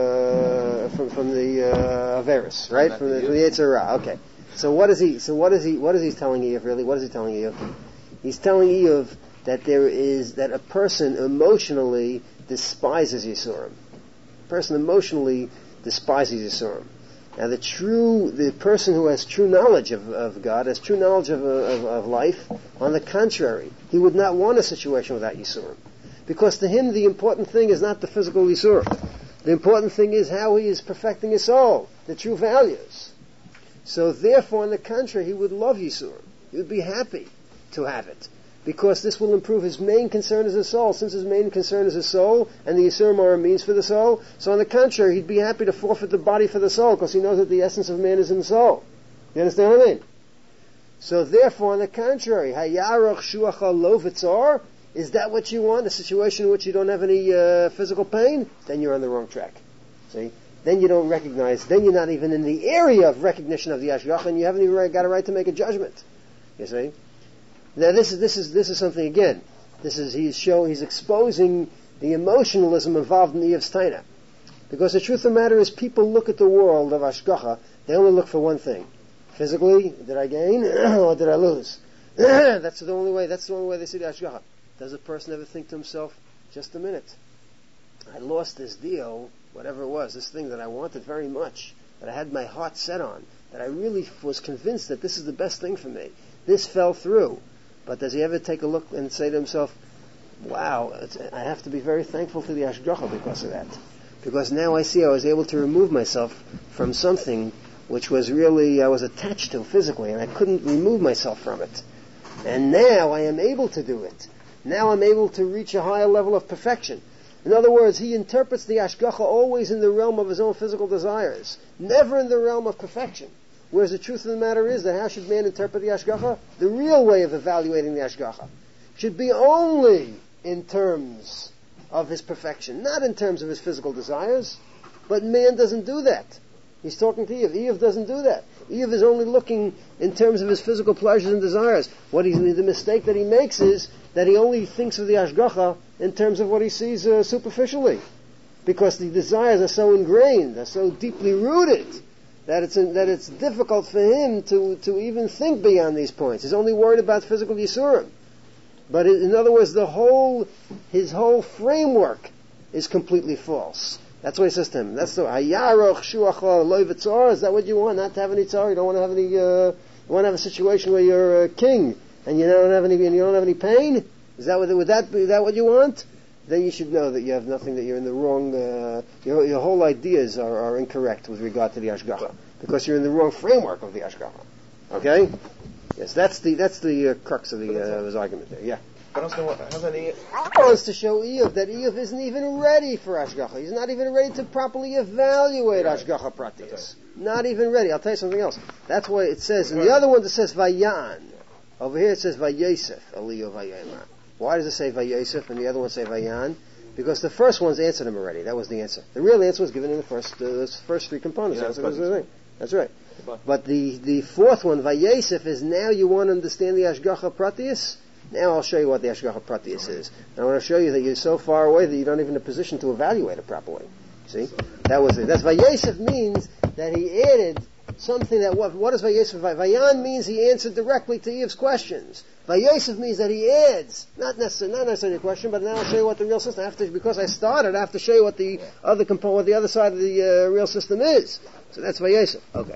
uh, from from the uh, Averis, right? From the, from the Yetzer Hara. Okay. So what is he? So what is he? What is he telling Eve? Really? What is he telling Eve? He's telling Eve that there is that a person emotionally despises Yisurim. A person emotionally despises Yisurim. Now, the true, the person who has true knowledge of, of God, has true knowledge of, of, of life, on the contrary, he would not want a situation without Yisurim. Because to him, the important thing is not the physical Yisurim. The important thing is how he is perfecting his soul, the true values. So therefore, on the contrary, he would love Yisurim. He would be happy to have it. Because this will improve his main concern is his soul. Since his main concern is his soul, and the Yisurim are a means for the soul, so on the contrary, he'd be happy to forfeit the body for the soul, because he knows that the essence of man is in the soul. You understand what I mean? So therefore, on the contrary, Hayarach Shuacha Lo V'tzar, is that what you want? A situation in which you don't have any uh, physical pain? Then you're on the wrong track. See? Then you don't recognize, then you're not even in the area of recognition of the Ashgacha, and you haven't even got a right to make a judgment. You see? Now this is this is this is something again. This is he's showing he's exposing the emotionalism involved in the Eve's Taina. Because the truth of the matter is, people look at the world of Ashgacha, they only look for one thing. Physically, did I gain or did I lose? That's the only way that's the only way they see the Ashgacha. Does a person ever think to himself, just a minute, I lost this deal, whatever it was, this thing that I wanted very much, that I had my heart set on, that I really was convinced that this is the best thing for me. This fell through. But does he ever take a look and say to himself, wow, it's, I have to be very thankful to the Ashgacha because of that. Because now I see I was able to remove myself from something which was really, I was attached to physically, and I couldn't remove myself from it. And now I am able to do it. Now I'm able to reach a higher level of perfection. In other words, he interprets the Ashgacha always in the realm of his own physical desires, never in the realm of perfection. Whereas the truth of the matter is that how should man interpret the Ashgacha? The real way of evaluating the Ashgacha should be only in terms of his perfection, not in terms of his physical desires. But man doesn't do that. He's talking to Eve. Eve doesn't do that. Eve is only looking in terms of his physical pleasures and desires. What he, the mistake that he makes is that he only thinks of the Ashgacha in terms of what he sees uh, superficially. Because the desires are so ingrained, are so deeply rooted, that it's that it's difficult for him to, to even think beyond these points. He's only worried about physical Yisurim. But in other words, the whole his whole framework is completely false. That's what he says to him. That's the Hayaroch Shuachal Loy V'tzar. Is that what you want? Not to have any tzar? You don't want to have any. Uh, you want to have a situation where you're a king and you don't have any and you don't have any pain? Is that what would that be? Is that what you want? Then you should know that you have nothing, that you're in the wrong, uh, your, your whole ideas are, are incorrect with regard to the Ashgacha, because you're in the wrong framework of the Ashgacha. Okay? Yes, that's the, that's the uh, crux of the, uh, of his argument there, yeah. I don't know what, how many... He wants to show Eve that Eve isn't even ready for Ashgacha. He's not even ready to properly evaluate right. Ashgacha Pratis. Right. Not even ready. I'll tell you something else. That's why it says, in the other one it says Vayan. Over here it says Vayesef, Eliyahu Vayema. Why does it say Vayosef and the other one say Vayan? Because the first one's answered him already. That was the answer. The real answer was given in the first uh, first three components. Yeah, that's, that's, that's, that's right. But the, the fourth one, Vayosef, is now you want to understand the Ashgacha Pratius? Now I'll show you what the Ashgacha Pratius is. Now I want to show you that you're so far away that you're not even in a position to evaluate it properly. See? That was it. That's Vayosef means that he added something that, what, what does Vayosef, Vayan means he answered directly to Eve's questions. Vayosef means that he adds, not necessarily, not necessarily a question, but now I'll show you what the real system, I have to, because I started, I have to show you what the other component, what the other side of the uh, real system is. So that's Vayosef. Okay.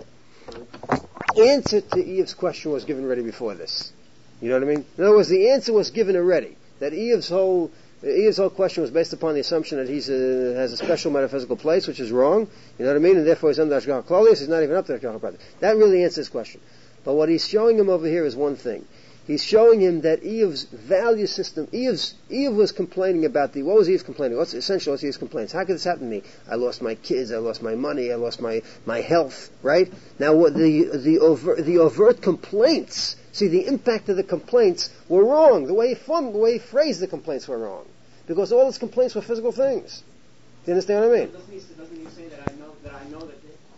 Answer to Eve's question was given already before this. You know what I mean? In other words, the answer was given already. That Eve's whole, Eve's whole question was based upon the assumption that he uh, has a special metaphysical place, which is wrong. You know what I mean? And therefore he's under Ashgacha Klolius, he's not even up to Ashgacha Pratis. That really answers his question. But what he's showing him over here is one thing. He's showing him that Eve's value system, Eve's, Eve was complaining about the, what was Eve complaining? What's essential? What's Eve's complaints? How could this happen to me? I lost my kids, I lost my money, I lost my, my health, right? Now what the, the overt, the overt complaints, see the impact of the complaints were wrong. The way he formed, the way he phrased the complaints were wrong. Because all his complaints were physical things. Do you understand what I mean? Doesn't he, doesn't he say that I know that I know that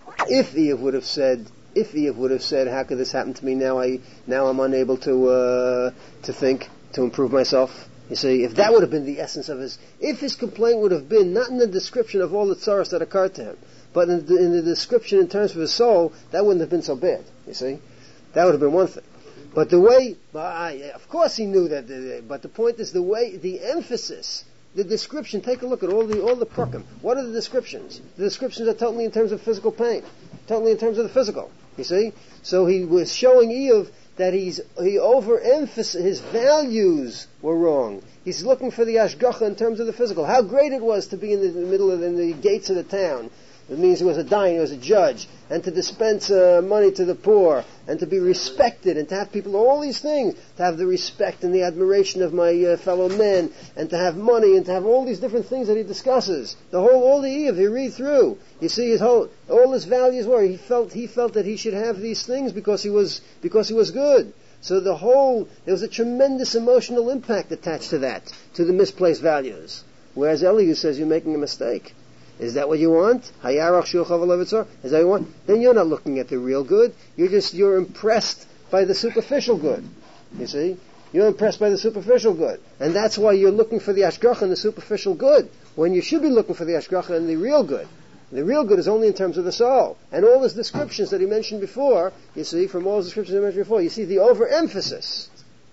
if Eve would have said, if Eve would have said, how could this happen to me? Now I, now I'm unable to, uh, to think, to improve myself. You see, if that would have been the essence of his, if his complaint would have been not in the description of all the tsaros that occurred to him, but in the, in the description in terms of his soul, that wouldn't have been so bad. You see, that would have been one thing. But the way, but I, of course he knew that. But the point is the way, the emphasis. The description, take a look at all the all the prakim. What are the descriptions? The descriptions are totally in terms of physical pain, totally in terms of the physical. You see, so he was showing Eve that he's he overemphasized his values were wrong. He's looking for the ashgacha in terms of the physical. How great it was to be in the, in the middle of in the gates of the town. It means he was a dayan, he was a judge, and to dispense uh, money to the poor, and to be respected, and to have people, all these things, to have the respect and the admiration of my uh, fellow men, and to have money, and to have all these different things that he discusses. The whole, all the Eve, you read through, you see his whole, all his values were, he felt, he felt that he should have these things because he was, because he was good. So the whole, there was a tremendous emotional impact attached to that, to the misplaced values. Whereas Elihu says you're making a mistake. Is that what you want? Is that what you want? Then you're not looking at the real good. You're just, you're impressed by the superficial good. You see? You're impressed by the superficial good. And that's why you're looking for the ashgacha and the superficial good, when you should be looking for the ashgacha and the real good. The real good is only in terms of the soul. And all his descriptions that he mentioned before, you see, from all his descriptions he mentioned before, you see the overemphasis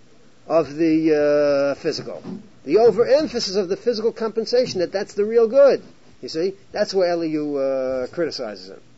of the uh, physical. The overemphasis of the physical compensation, that that's the real good. You see, that's where Elihu uh, criticizes him.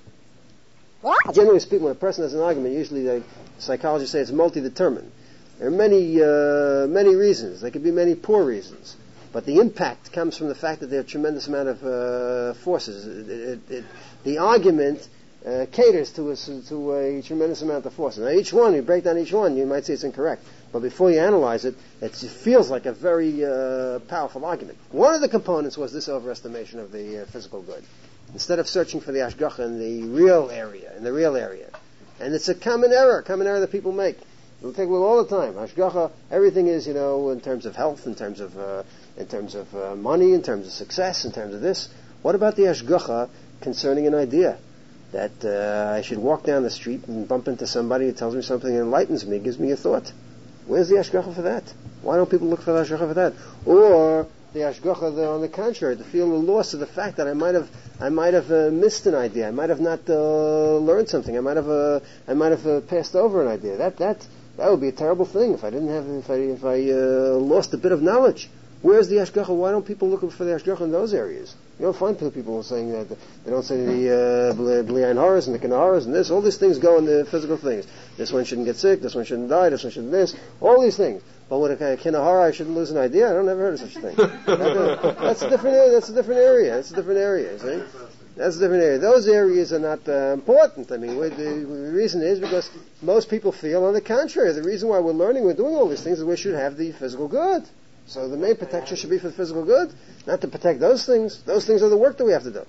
Generally speaking, when a person has an argument, usually the psychologists say it's multi-determined. There are many, uh, many reasons. There could be many poor reasons, but the impact comes from the fact that there are a tremendous amount of uh, forces. It, it, it, the argument uh, caters to a, to a tremendous amount of forces. Now, each one, you break down each one, you might say it's incorrect. But before you analyze it, it feels like a very uh, powerful argument. One of the components was this overestimation of the uh, physical good. Instead of searching for the ashgacha in the real area, in the real area. And it's a common error, common error that people make. We'll take it all the time. Ashgacha, everything is, you know, in terms of health, in terms of, uh, in terms of uh, money, in terms of success, in terms of this. What about the ashgacha concerning an idea? That uh, I should walk down the street and bump into somebody who tells me something that enlightens me, gives me a thought. Where's the ashgacha for that? Why don't people look for the ashgacha for that? Or the ashgacha, the, on the contrary, to feel the loss of the fact that I might have, I might have uh, missed an idea. I might have not uh, learned something. I might have, uh, I might have uh, passed over an idea. That, that, that would be a terrible thing if I didn't have, if I, if I uh, lost a bit of knowledge. Where's the ashgacha? Why don't people look for the ashgacha in those areas? You don't find people saying that. They don't say the bli'ayin haras and the kinaharas and this. All these things go in the physical things. This one shouldn't get sick. This one shouldn't die. This one shouldn't this. All these things. But with a kinahara, I shouldn't lose an idea. I don't never heard of such a thing. That's a different area. That's a different area. That's a different area. See? That's a different area. Those areas are not uh, important. I mean, the, the reason is because most people feel on the contrary. The reason why we're learning, we're doing all these things, is we should have the physical good. So the main protection should be for the physical good, not to protect those things. Those things are the work that we have to do.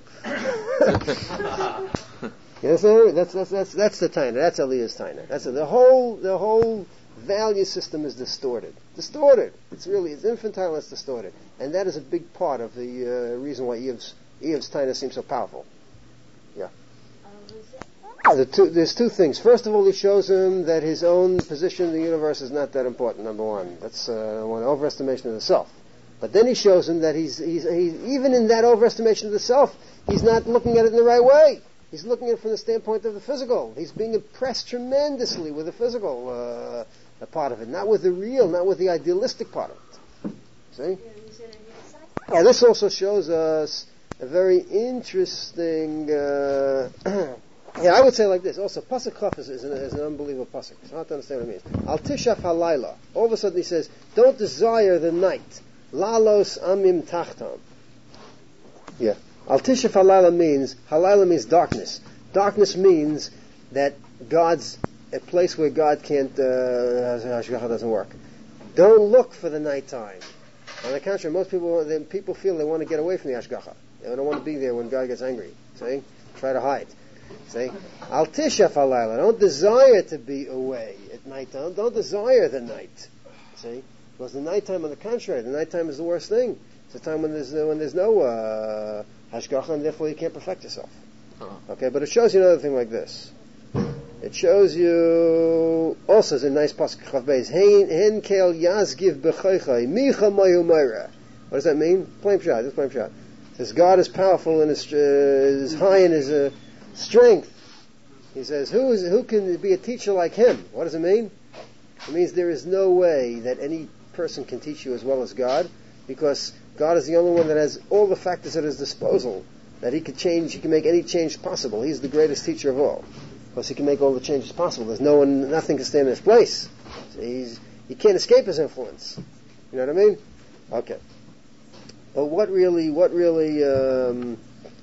Yes, that's that's that's that's the taina. That's Eliya's taina. That's a, the whole the whole value system is distorted. Distorted. It's really it's infantile. It's distorted, and that is a big part of the uh, reason why Eve's Eve's taina seems so powerful. Yeah. The two, there's two things. First of all, he shows him that his own position in the universe is not that important, number one. That's uh, one overestimation of the self. But then he shows him that he's, he's, he's even in that overestimation of the self, he's not looking at it in the right way. He's looking at it from the standpoint of the physical. He's being impressed tremendously with the physical uh, part of it, not with the real, not with the idealistic part of it. See? Yeah, this also shows us a very interesting... Uh, Yeah, I would say like this. Also, pasuk chaf is, is, an, is an unbelievable pasuk. It's hard to understand what it means. Al tishaf halayla. All of a sudden he says, don't desire the night. Lalos amim tachtam. Yeah. Al tishaf halayla means, halayla means darkness. Darkness means that God's a place where God can't, uh, hashgacha doesn't work. Don't look for the nighttime. On the contrary, most people they, people feel they want to get away from the hashgacha. They don't want to be there when God gets angry. See? Try to hide. See? Al tishaf alayla. Don't desire to be away at night. Don't, don't desire the night. See? Because the nighttime, on the contrary, the nighttime is the worst thing. It's a time when there's when there's no uh, hashgacha, and therefore you can't perfect yourself. Okay, but it shows you another thing like this. It shows you also is a nice pasuk chav beis. Hen kel yazgiv b'chaychay micha mayu mayra. What does that mean? Plain shot. Just plain shot. It says God is powerful and is, uh, is high in His uh, strength. He says, who is who can be a teacher like Him? What does it mean? It means there is no way that any person can teach you as well as God, because God is the only one that has all the factors at His disposal, that He can change, He can make any change possible. He's the greatest teacher of all, because He can make all the changes possible. There's no one, nothing can stand in His place. So he's, He can't escape His influence. You know what I mean? Okay. But what really, what really, um,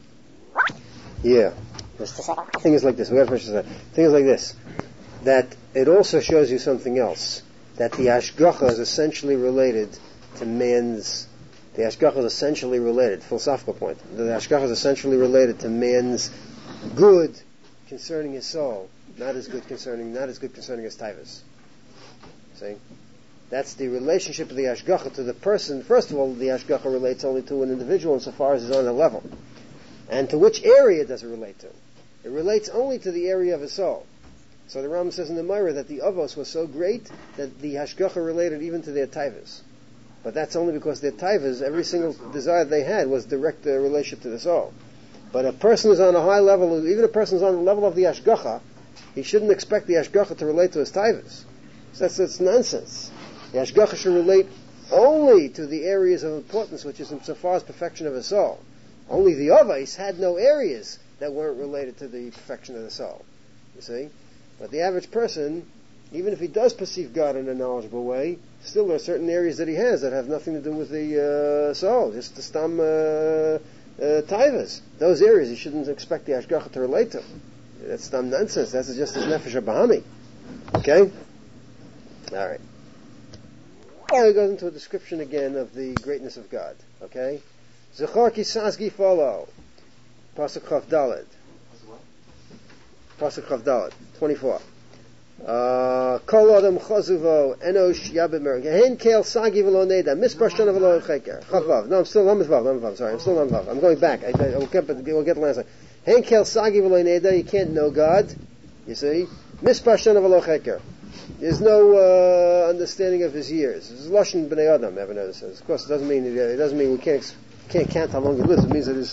yeah. The thing is like this. We got to finish this. Thing is like this. That it also shows you something else. That the hashgacha is essentially related to man's. The hashgacha is essentially related. Philosophical point. The hashgacha is essentially related to man's good concerning his soul, not as good concerning, not as good concerning his taivas. See, that's the relationship of the hashgacha to the person. First of all, the hashgacha relates only to an individual insofar as he's on a level. And to which area does it relate to? It relates only to the area of his soul. So the Rambam says in the Meirah that the avos was so great that the hashgacha related even to their taivas. But that's only because their taivas, every single desire they had was direct uh, relationship to the soul. But a person who's on a high level, even a person who's on the level of the hashgacha, he shouldn't expect the hashgacha to relate to his taivas. So that's, that's nonsense. The hashgacha should relate only to the areas of importance, which is insofar as perfection of his soul. Only the avos had no areas that weren't related to the perfection of the soul. You see? But the average person, even if he does perceive God in a knowledgeable way, still there are certain areas that he has that have nothing to do with the uh, soul, just the stam uh, uh, taivas. Those areas he shouldn't expect the hashgacha to relate to. That's stam nonsense. That's just his nefesh bahami. Okay? Alright. Now he goes into a description again of the greatness of God. Okay? Zechar ki sasgi follow. Pasuk Chav Daled. Pasuk Chav Daled. twenty-four. Kol Adam Chazuvo Enosh Yabim Mer. Hen Kel Sagi V'Lo Neda. Mispar Shana V'Lo Cheker. Chavav. No, I'm still on Vav. I'm Vav. Sorry, I'm still on Vav. I'm going back. I, I, we'll, get, we'll get the last one. Hen Kel Sagi V'Lo Neda. You can't know God. You see? Mispar Shana V'Lo Cheker. There's no uh, understanding of his years. This is Lashon B'nei Adam. Ever notices? Of course, it doesn't mean it doesn't mean we can't can't count how long he lives. It means that his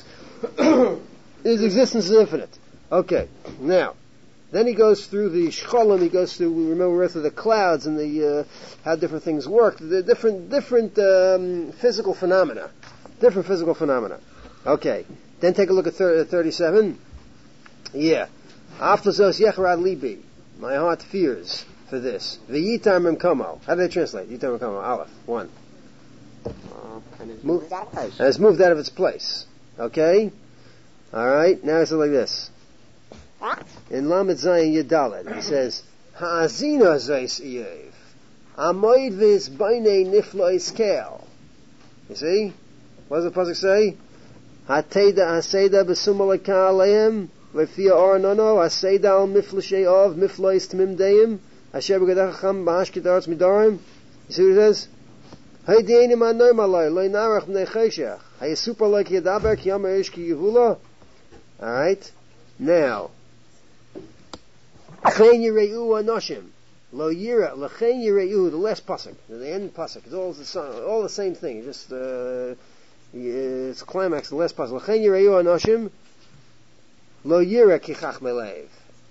his existence is infinite. Okay. Now. Then he goes through the shcholim, he goes through, we remember we went through the clouds and the, uh, how different things work, the different, different, um, physical phenomena. Different physical phenomena. Okay. Then take a look at thirty-seven. Yeah. After Zos Yecharad Libi. My heart fears for this. V'yitar memkomo. How do they translate? Yitar memkomo. Aleph. One. Uh, and it's Move, moved out of place. and it's moved out of its place. Okay? Alright, now it's like this. In Lamed Zayin Yedaled, he says, Ha'azina zeis iyev, amoid vis bainei niflois kel. You see? What does the pasuk say? Ha'teda ha'seda b'sum alekah aleim, v'fia oranono, ha'seda al miflashei of, miflois tmim deim, asher b'gadachacham b'hashkit arz midarim. You see what it says? Ha'ideinim ha'noim alay, lo'i narach b'nei cheshach, ha'yasupar like yadaber ki yamar ish ki yivula. Alright? Now, L'chein yireu anoshim, lo yira, l'chein yireu, the last pasuk, the end pasuk, it's all the, all the same thing, just, uh, it's climax, the last pasuk. L'chein yireu anoshim, lo yira kichach melev.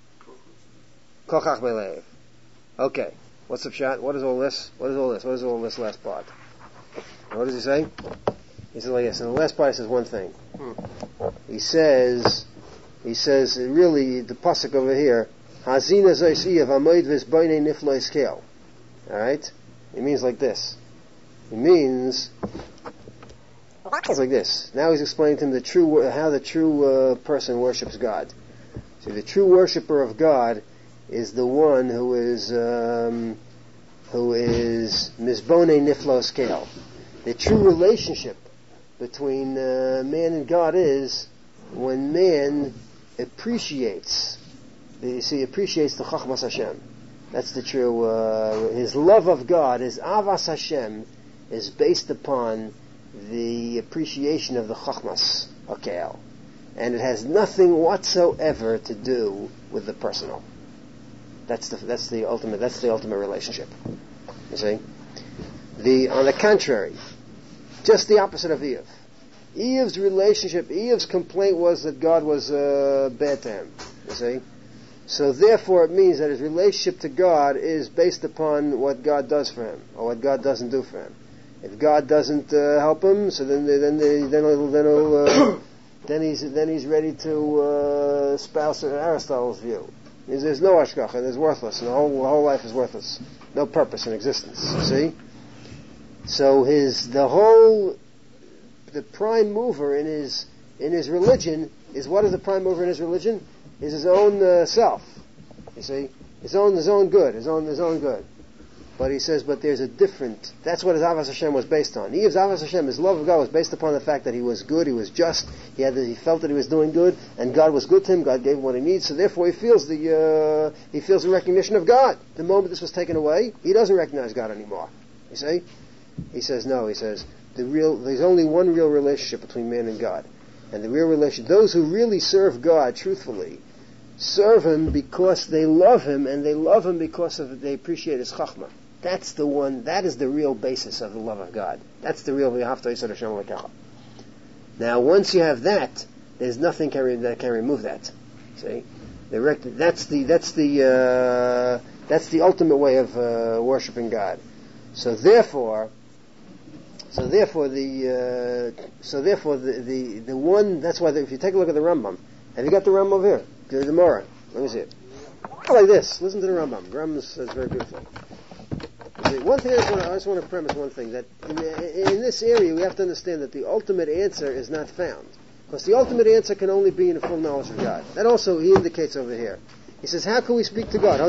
Kochach melev. Okay, what's the pshat? What is all this? What is all this? What is all this last part? What does he say? He says like this, and the last part says one thing. He says, he says, really, the pasuk over here, Hazina zoisiyav amoid vis bainei niflois kel. Alright? It means like this. It means, it's like this. Now he's explaining to him the true, how the true uh, person worships God. See, the true worshipper of God is the one who is um, who is Mizbone Niflo Scale. The true relationship between uh, man and God is when man appreciates, you see, appreciates the Chachmas Hashem. That's the true, uh, his love of God, his Avas Hashem, is based upon the appreciation of the Chachmas Hakel. And it has nothing whatsoever to do with the personal. That's the, that's the ultimate, that's the ultimate relationship. You see? The, on the contrary, just the opposite of Eve. Eve's relationship, Eve's complaint was that God was uh, bad to him. You see? So therefore it means that his relationship to God is based upon what God does for him, or what God doesn't do for him. If God doesn't uh, help him, so then they, then they, then he'll, then, he'll, uh, then he's then he's ready to uh, espouse Aristotle's view. There's, there's no hashgacha, there's worthless, and the whole the whole life is worthless, no purpose in existence. You see, so his the whole the prime mover in his in his religion is, what is the prime mover in his religion? Is his own uh, self. You see, his own his own good, his own his own good. But he says, but there's a different, that's what his Avas Hashem was based on. Eve's Avas Hashem, his love of God, was based upon the fact that he was good, he was just, he had the, he felt that he was doing good, and God was good to him, God gave him what he needs, so therefore he feels the, uh, he feels the recognition of God. The moment this was taken away, he doesn't recognize God anymore. You see? He says, no, he says, the real, there's only one real relationship between man and God. And the real relationship, those who really serve God truthfully, serve him because they love him, and they love him because of, they appreciate his chachma. That's the one, that is the real basis of the love of God. That's the real v'ahavta yisod Hashem l'kecha. Now, once you have that, there's nothing can re- that can remove that. See? The rec- that's the, that's the, uh, that's the ultimate way of uh, worshiping God. So therefore, so therefore the, uh, so therefore the, the, the one, that's why the, if you take a look at the Rambam, have you got the Rambam over here? The Gemara. Let me see it. Oh, like this. Listen to the Rambam. The Rambam says very beautiful. One thing I just, want to, I just want to premise one thing, that in, in this area we have to understand that the ultimate answer is not found. Because the ultimate answer can only be in the full knowledge of God. That also he indicates over here. He says, how can we speak to God?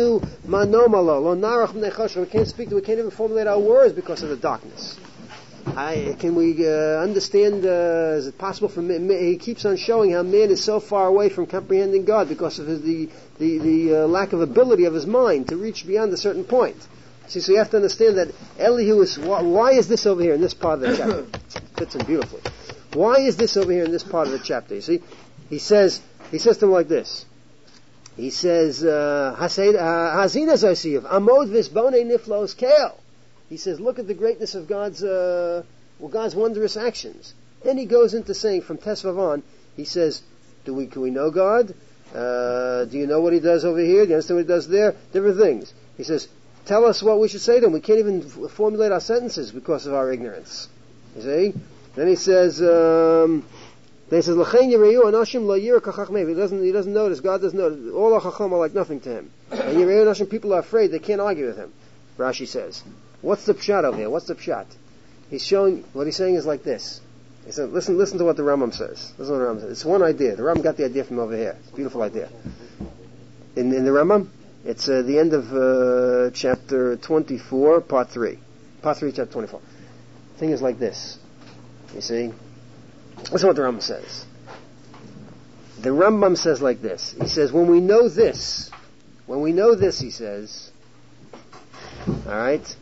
We can't speak to, we can't even formulate our words because of the darkness. I, can we uh, understand, uh, is it possible for man, he keeps on showing how man is so far away from comprehending God because of his, the, the, the uh, lack of ability of his mind to reach beyond a certain point. See, so you have to understand that Elihu is, why, why is this over here in this part of the chapter? It fits in beautifully. Why is this over here in this part of the chapter? You see, he says, he says to him like this. He says, Hazina Zosiv, Amod Visbone Niflos Kale. He says, look at the greatness of God's, uh, well, God's wondrous actions. Then he goes into saying, from Tesvav on, he says, do we, can we know God? Uh, do you know what he does over here? Do you understand what he does there? Different things. He says, tell us what we should say to him. We can't even f- formulate our sentences because of our ignorance. You see? Then he says, um, then he says, L'chein yireyu anashim lo yira kachachmeim. He doesn't, he doesn't notice, God doesn't notice. All our chacham are like nothing to him. And yireyu anashim, people are afraid, they can't argue with him. Rashi says. What's the pshat over here? What's the pshat? He's showing, what he's saying is like this. He said, listen, listen to what the Rambam says. Listen to what the Rambam says. It's one idea. The Rambam got the idea from over here. It's a beautiful idea. In, in the Rambam, it's uh, the end of uh, chapter twenty-four, part three. Part three, chapter twenty-four. The thing is like this. You see? Listen to what the Rambam says. The Rambam says like this. He says, when we know this, when we know this, he says, alright?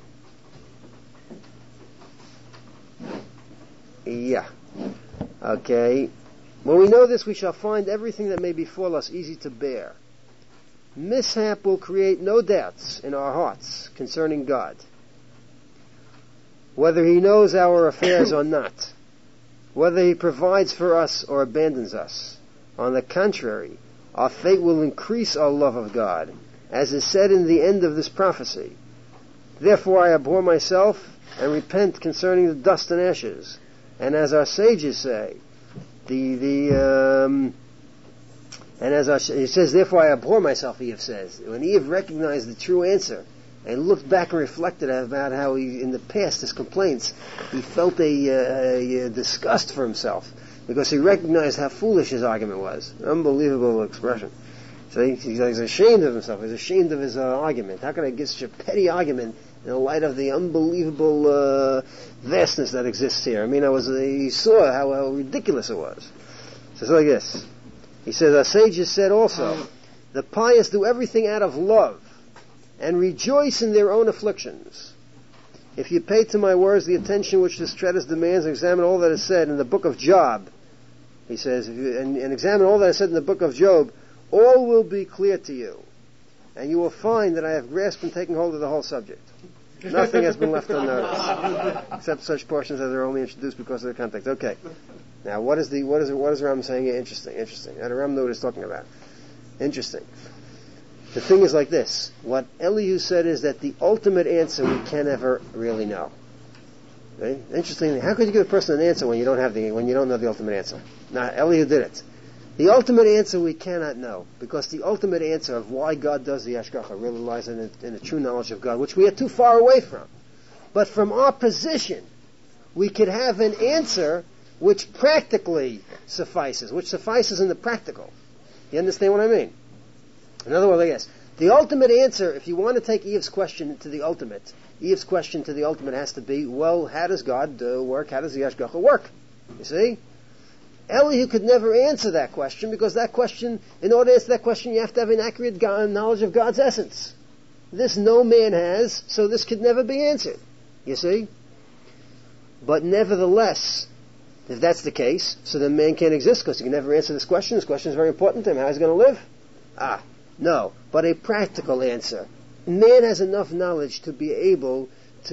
Yeah. Okay. When we know this, we shall find everything that may befall us easy to bear. Mishap will create no doubts in our hearts concerning God, whether he knows our affairs or not, whether he provides for us or abandons us. On the contrary, our fate will increase our love of God, as is said in the end of this prophecy. Therefore I abhor myself and repent concerning the dust and ashes. And as our sages say, the the um, and as our, he says, therefore I abhor myself. Eve says, when Eve recognized the true answer and looked back and reflected about how he, in the past, his complaints, he felt a, uh, a, a disgust for himself because he recognized how foolish his argument was. Unbelievable expression. So he, he's, he's ashamed of himself. He's ashamed of his uh, argument. How can I give such a petty argument in the light of the unbelievable uh, vastness that exists here? I mean, I was uh, he saw how, how ridiculous it was. So it's like this. He says, our sages said also, the pious do everything out of love and rejoice in their own afflictions. If you pay to my words the attention which this treatise demands and examine all that is said in the book of Job, he says, if you, and, and examine all that is said in the book of Job, all will be clear to you, and you will find that I have grasped and taken hold of the whole subject. Nothing has been left unnoticed, except such portions as are only introduced because of the context. Okay. Now, what is the what is what is Ram saying here? Interesting, interesting. Now, the Ram know what he's talking about. Interesting. The thing is like this. What Elihu said is that the ultimate answer we can never really know. Right? Interesting. How could you give a person an answer when you don't have the when you don't know the ultimate answer? Now, Elihu did it. The ultimate answer we cannot know, because the ultimate answer of why God does the Hashgacha really lies in a, in a true knowledge of God, which we are too far away from. But from our position, we could have an answer which practically suffices, which suffices in the practical. You understand what I mean? In other words, I guess, the ultimate answer, if you want to take Eve's question to the ultimate, Eve's question to the ultimate has to be, well, how does God uh, work? How does the Hashgacha work? You see? Elihu could never answer that question, because that question, in order to answer that question, you have to have an accurate God, knowledge of God's essence. This no man has, so this could never be answered. You see? But nevertheless, if that's the case, so then man can't exist, because he can never answer this question. This question is very important to him. How is he going to live? Ah, no. But a practical answer. Man has enough knowledge to be able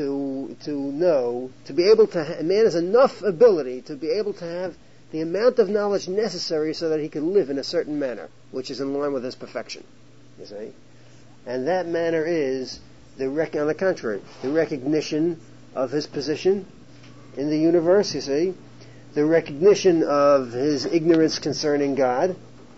to to know, to be able to, ha- man has enough ability to be able to have the amount of knowledge necessary so that he can live in a certain manner, which is in line with his perfection. You see? And that manner is, the rec- on the contrary, the recognition of his position in the universe, you see, the recognition of his ignorance concerning God,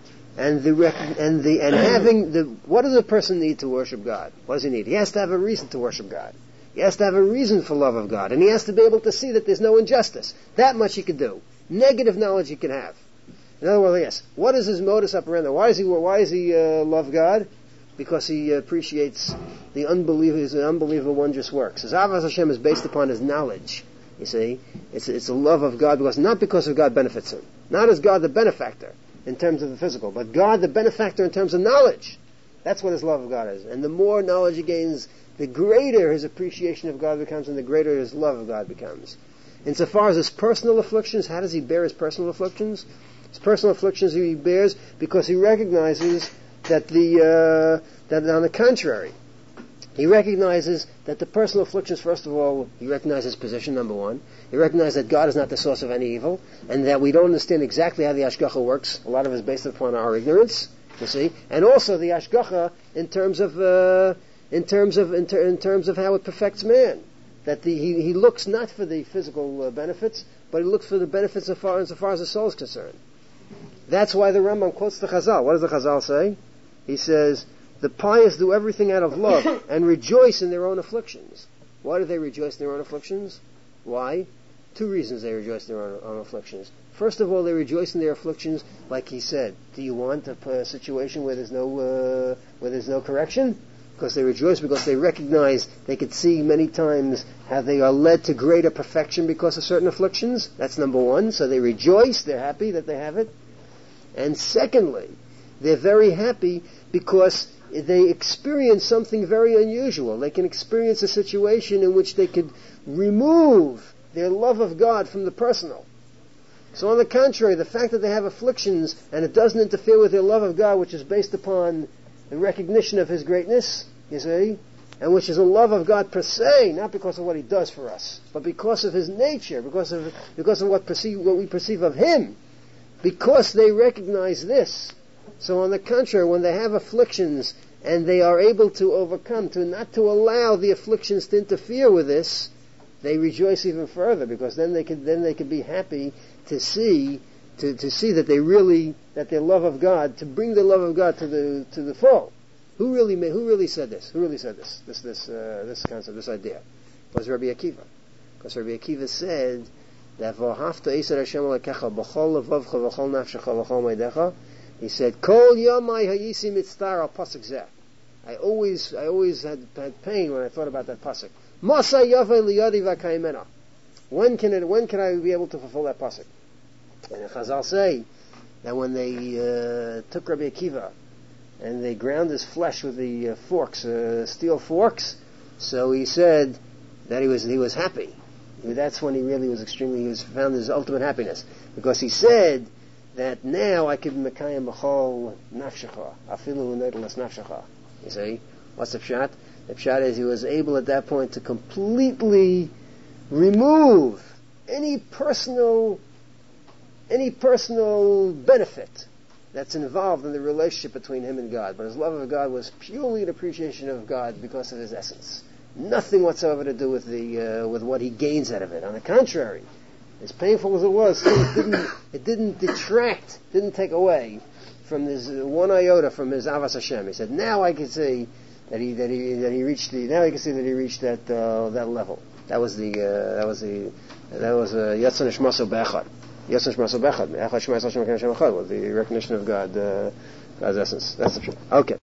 and the rec- and the and having the what does a person need to worship God? What does he need? He has to have a reason to worship God. He has to have a reason for love of God, and he has to be able to see that there's no injustice. That much he could do. Negative knowledge he can have. In other words, yes. What is his modus operandi? Why is he why is he uh, love God? Because he appreciates the unbelievable, his unbelievable wondrous works. His Avos Hashem is based upon his knowledge. You see, it's it's a love of God, because not because of God benefits him, not as God the benefactor in terms of the physical, but God the benefactor in terms of knowledge. That's what his love of God is. And the more knowledge he gains, the greater his appreciation of God becomes, and the greater his love of God becomes. Insofar as his personal afflictions, how does he bear his personal afflictions? His personal afflictions he bears because he recognizes that the uh, that on the contrary, he recognizes that the personal afflictions, first of all, he recognizes position, number one. He recognizes that God is not the source of any evil, and that we don't understand exactly how the Hashgacha works. A lot of it is based upon our ignorance, you see, and also the Hashgacha in terms of uh, in terms of in, ter- in terms of how it perfects man. That the, he, he looks not for the physical uh, benefits, but he looks for the benefits as far, as far as the soul is concerned. That's why the Rambam quotes the Chazal. What does the Chazal say? He says, the pious do everything out of love and rejoice in their own afflictions. Why do they rejoice in their own afflictions? Why? Two reasons they rejoice in their own, own afflictions. First of all, they rejoice in their afflictions, like he said. Do you want a, a situation where there's no uh, where there's no correction? Because they rejoice because they recognize, they could see many times how they are led to greater perfection because of certain afflictions. That's number one. So they rejoice, they're happy that they have it. And secondly, they're very happy because they experience something very unusual. They can experience a situation in which they could remove their love of God from the personal. So on the contrary, the fact that they have afflictions and it doesn't interfere with their love of God, which is based upon the recognition of His greatness, you see, and which is a love of God per se, not because of what He does for us, but because of His nature, because of because of what perceive what we perceive of Him, because they recognize this. So on the contrary, when they have afflictions and they are able to overcome, to not to allow the afflictions to interfere with this, they rejoice even further, because then they can then they can be happy to see to, to see that they really that their love of God, to bring the love of God to the to the full. Who really made, who really said this? Who really said this? This this uh, this concept, this idea? It was Rabbi Akiva, because Rabbi Akiva said that V'ahavta Esed Hashem Elokecha b'chol levavcha v'chol nafshecha v'chol meidecha He said, Kol yomai hayisi mitzvah al pasuk zeh. I always, I always had, had pain when I thought about that pasuk. Masa yavei liyadi v'kaimena. When can it, when can I be able to fulfill that pasuk? And Chazal say that when they uh, took Rabbi Akiva and they ground his flesh with the uh, forks, uh, steel forks, so he said that he was he was happy. That's when he really was extremely, he was found his ultimate happiness, because he said that now I can mekayim b'chol nafshecha, afilu nedelas nafshecha. You see, what's the pshat? The pshat is he was able at that point to completely remove any personal, any personal benefit that's involved in the relationship between him and God. But his love of God was purely an appreciation of God because of his essence. Nothing whatsoever to do with the uh, with what he gains out of it. On the contrary, as painful as it was, it didn't it didn't detract, didn't take away from this uh, one iota from his avas Hashem. He said, "Now I can see that he that he that he reached the now I can see that he reached that uh, that level." That was the uh, that was the that was Yatzon Ishmaso Bechad. Yatzon Ishmaso Bechad. Echad Shema Hashem Hashem Echad was the recognition of God, uh, God's essence. That's the truth. Okay.